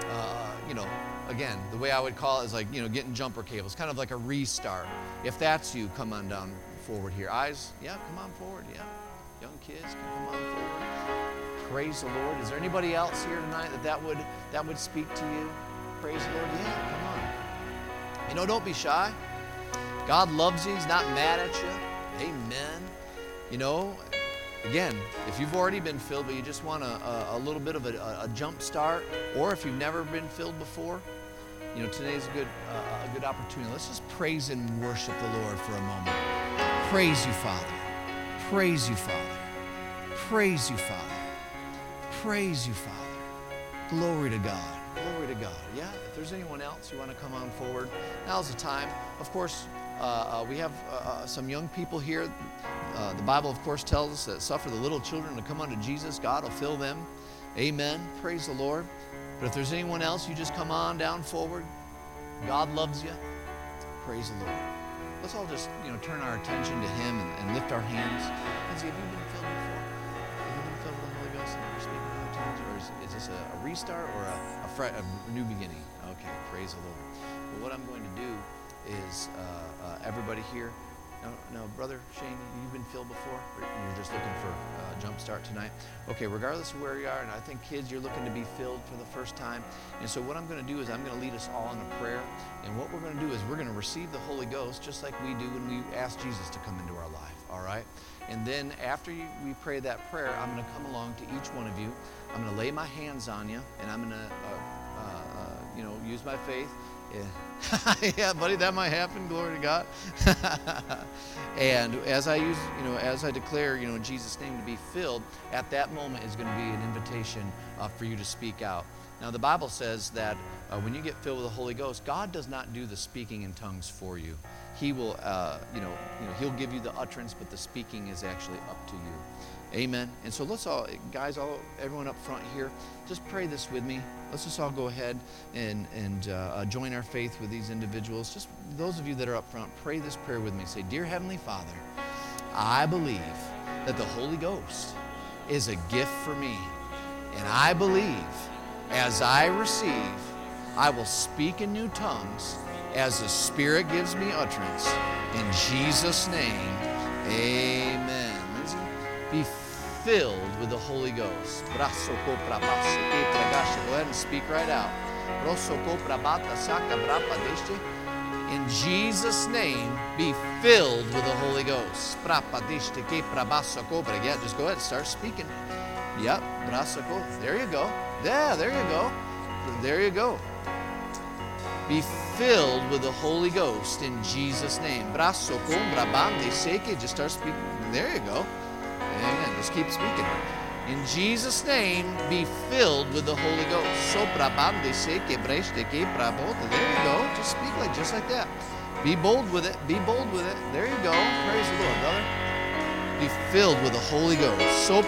again, the way I would call it is like, getting jumper cables, kind of like a restart. If that's you, come on down forward here. Eyes, yeah, come on forward, yeah. Young kids can come on forward. Praise the Lord. Is there anybody else here tonight that would speak to you? Praise the Lord. Yeah, come on. Don't be shy. God loves you. He's not mad at you. Amen. Again, if you've already been filled, but you just want a little bit of a jump start, or if you've never been filled before, today's a good opportunity. Let's just praise and worship the Lord for a moment. Praise you, Father. Praise you, Father. Praise you, Father. Praise you, Father. Glory to God. Glory to God. Yeah, if there's anyone else who want to come on forward, now's the time. Of course, we have some young people here. The Bible, of course, tells us that suffer the little children to come unto Jesus. God will fill them. Amen. Praise the Lord. But if there's anyone else, you just come on down forward. God loves you. Praise the Lord. Let's all just, turn our attention to him and lift our hands. And see, have you been filled before? Have you been filled with the Holy Ghost and never speaking in other tongues? Or is this a restart or a new beginning? Okay, praise the Lord. Well, what I'm going to do is everybody here. No, Brother Shane, you've been filled before? You're just looking for a jump start tonight? Okay, regardless of where you are, and I think kids, you're looking to be filled for the first time. And so what I'm going to do is I'm going to lead us all in a prayer. And what we're going to do is we're going to receive the Holy Ghost just like we do when we ask Jesus to come into our life, all right? And then after we pray that prayer, I'm going to come along to each one of you. I'm going to lay my hands on you, and I'm going to, use my faith. Yeah. Yeah, buddy, that might happen. Glory to God. And as I declare, in Jesus' name to be filled, at that moment is going to be an invitation for you to speak out. Now, the Bible says that when you get filled with the Holy Ghost, God does not do the speaking in tongues for you. He will, He'll give you the utterance, but the speaking is actually up to you. Amen. And so let's all, guys, everyone up front here, just pray this with me. Let's just all go ahead and join our faith with these individuals. Just those of you that are up front, pray this prayer with me. Say, Dear Heavenly Father, I believe that the Holy Ghost is a gift for me. And I believe as I receive, I will speak in new tongues as the Spirit gives me utterance. In Jesus' name, amen. Lindsay, be filled with the Holy Ghost. Go ahead and speak right out. In Jesus' name, be filled with the Holy Ghost. Yeah, just go ahead and start speaking. Yep, there you go. Yeah, there you go. There you go. Be filled with the Holy Ghost in Jesus' name. Just start speaking. There you go. Amen. Just keep speaking. In Jesus' name, be filled with the Holy Ghost. There you go. Just speak just like that. Be bold with it. Be bold with it. There you go. Praise the Lord, brother. Be filled with the Holy Ghost.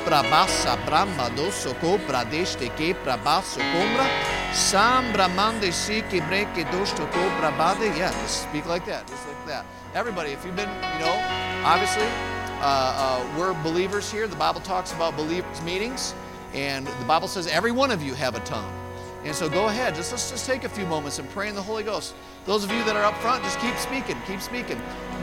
Yeah, just speak like that. Just like that. Everybody, if you've been, obviously, we're believers here. The Bible talks about believers' meetings, and the Bible says every one of you have a tongue. And so go ahead, let's just take a few moments and pray in the Holy Ghost. Those of you that are up front, just keep speaking, keep speaking.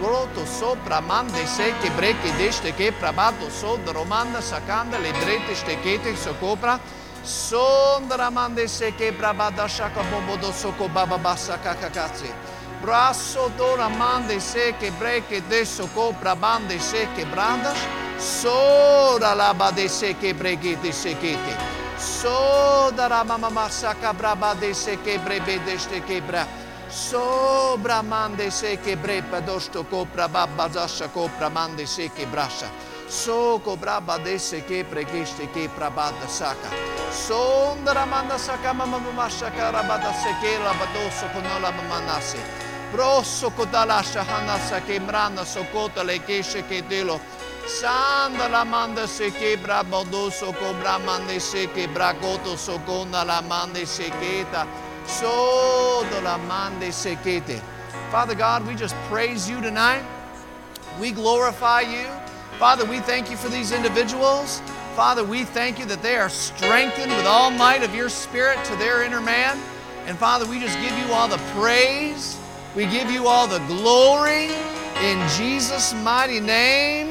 Brasso dora mande seke breke deso copra bande seke brandas. Soda la bade seke breke de sekete. Soda la mama saka braba de seke brebe de steke bra. Sobra mande seke brepa dosto copra babba zasha copra mande seke brasha. So braba de seke breke steke brabada saka. Sondra manda saka mama mashaka rabada seke rabadoso konola mamanase. Brosso kodalasha hanasa kemrana sokota le keshe kedilo. Sanda la manda se kebra bodoso cobra mande se kebra goto sokona la mande seketa. Sodo la mande sekete. Father God, we just praise you tonight. We glorify you. Father, we thank you for these individuals. Father, we thank you that they are strengthened with all might of your Spirit to their inner man. And Father, we just give you all the praise. We give you all the glory in Jesus' mighty name.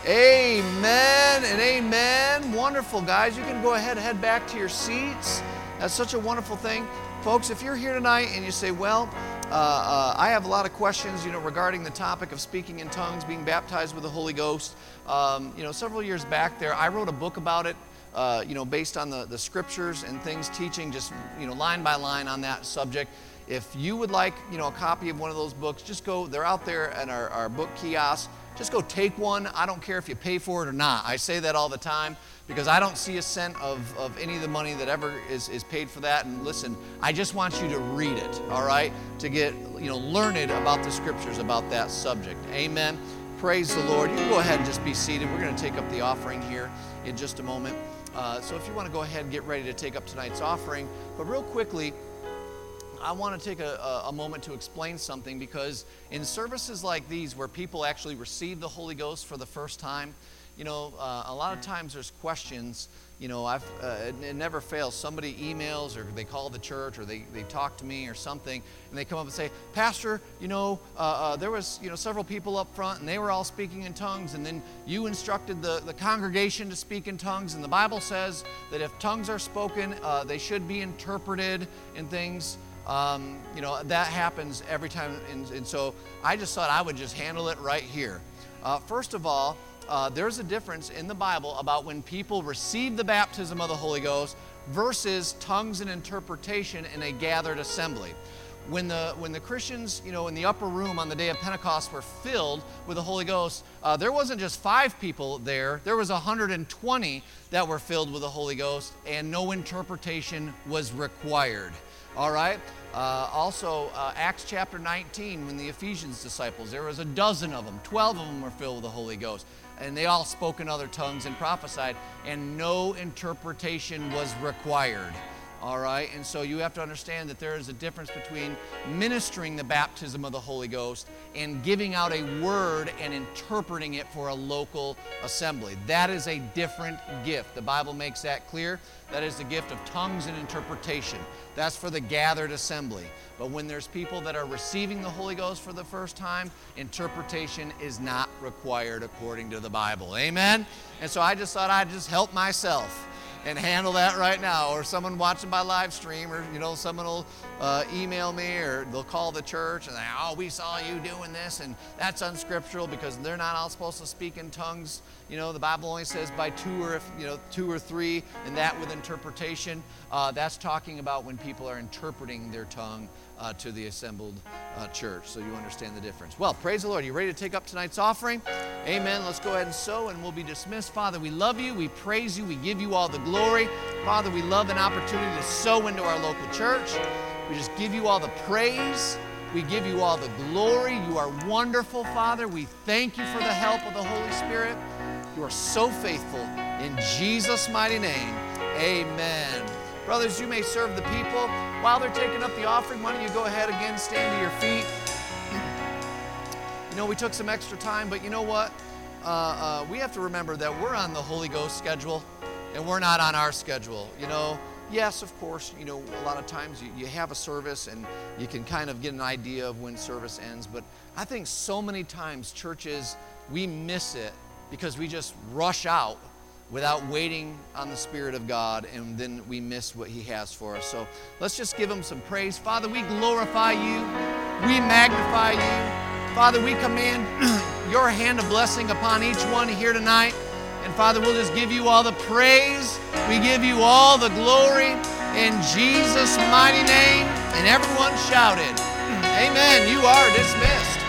Amen and amen. Wonderful, guys. You can go ahead and head back to your seats. That's such a wonderful thing. Folks, if you're here tonight and you say, well, I have a lot of questions, regarding the topic of speaking in tongues, being baptized with the Holy Ghost. Several years back there, I wrote a book about it, based on the scriptures and things, teaching just, line by line on that subject. If you would like, a copy of one of those books, just go, they're out there at our book kiosk. Just go take one. I don't care if you pay for it or not. I say that all the time because I don't see a cent of any of the money that ever is paid for that. And listen, I just want you to read it, all right, to get, learned about the scriptures about that subject. Amen. Praise the Lord. You can go ahead and just be seated. We're going to take up the offering here in just a moment. So if you want to go ahead and get ready to take up tonight's offering. But real quickly, I want to take a moment to explain something, because in services like these where people actually receive the Holy Ghost for the first time, a lot of times there's questions. It never fails. Somebody emails or they call the church or they talk to me or something, and they come up and say, Pastor, there was several people up front and they were all speaking in tongues, and then you instructed the congregation to speak in tongues, and the Bible says that if tongues are spoken, they should be interpreted and things. That happens every time, and so I just thought I would just handle it right here. First of all, there's a difference in the Bible about when people receive the baptism of the Holy Ghost versus tongues and interpretation in a gathered assembly. When the Christians, in the upper room on the day of Pentecost were filled with the Holy Ghost, there wasn't just 5 people there. There was 120 that were filled with the Holy Ghost, and no interpretation was required. All right. Also, Acts chapter 19, when the Ephesians disciples, there was a dozen of them. 12 of them were filled with the Holy Ghost, and they all spoke in other tongues and prophesied, and no interpretation was required. All right, and so you have to understand that there is a difference between ministering the baptism of the Holy Ghost and giving out a word and interpreting it for a local assembly. That is a different gift. The Bible makes that clear. That is the gift of tongues and interpretation. That's for the gathered assembly. But when there's people that are receiving the Holy Ghost for the first time, interpretation is not required according to the Bible. Amen? And so I just thought I'd just help myself and handle that right now, or someone watching by live stream, or someone will email me, or they'll call the church and they, oh, we saw you doing this, and that's unscriptural because they're not all supposed to speak in tongues. The Bible only says by two or three, and that with interpretation. That's talking about when people are interpreting their tongue to the assembled church, so you understand the difference. Well, praise the Lord. You ready to take up tonight's offering? Amen. Let's go ahead and sow, and we'll be dismissed. Father, we love you. We praise you. We give you all the glory. Father, we love an opportunity to sow into our local church. We just give you all the praise. We give you all the glory. You are wonderful, Father. We thank you for the help of the Holy Spirit. You are so faithful. In Jesus' mighty name, amen. Brothers, you may serve the people. While they're taking up the offering, why don't you go ahead again, stand to your feet. We took some extra time, but you know what? We have to remember that we're on the Holy Ghost schedule, and we're not on our schedule. Yes, of course, a lot of times you have a service, and you can kind of get an idea of when service ends, but I think so many times churches, we miss it because we just rush out without waiting on the Spirit of God, and then we miss what He has for us. So let's just give Him some praise. Father, we glorify you. We magnify you. Father, we command your hand of blessing upon each one here tonight. And Father, we'll just give you all the praise. We give you all the glory in Jesus' mighty name. And everyone shouted, amen. You are dismissed.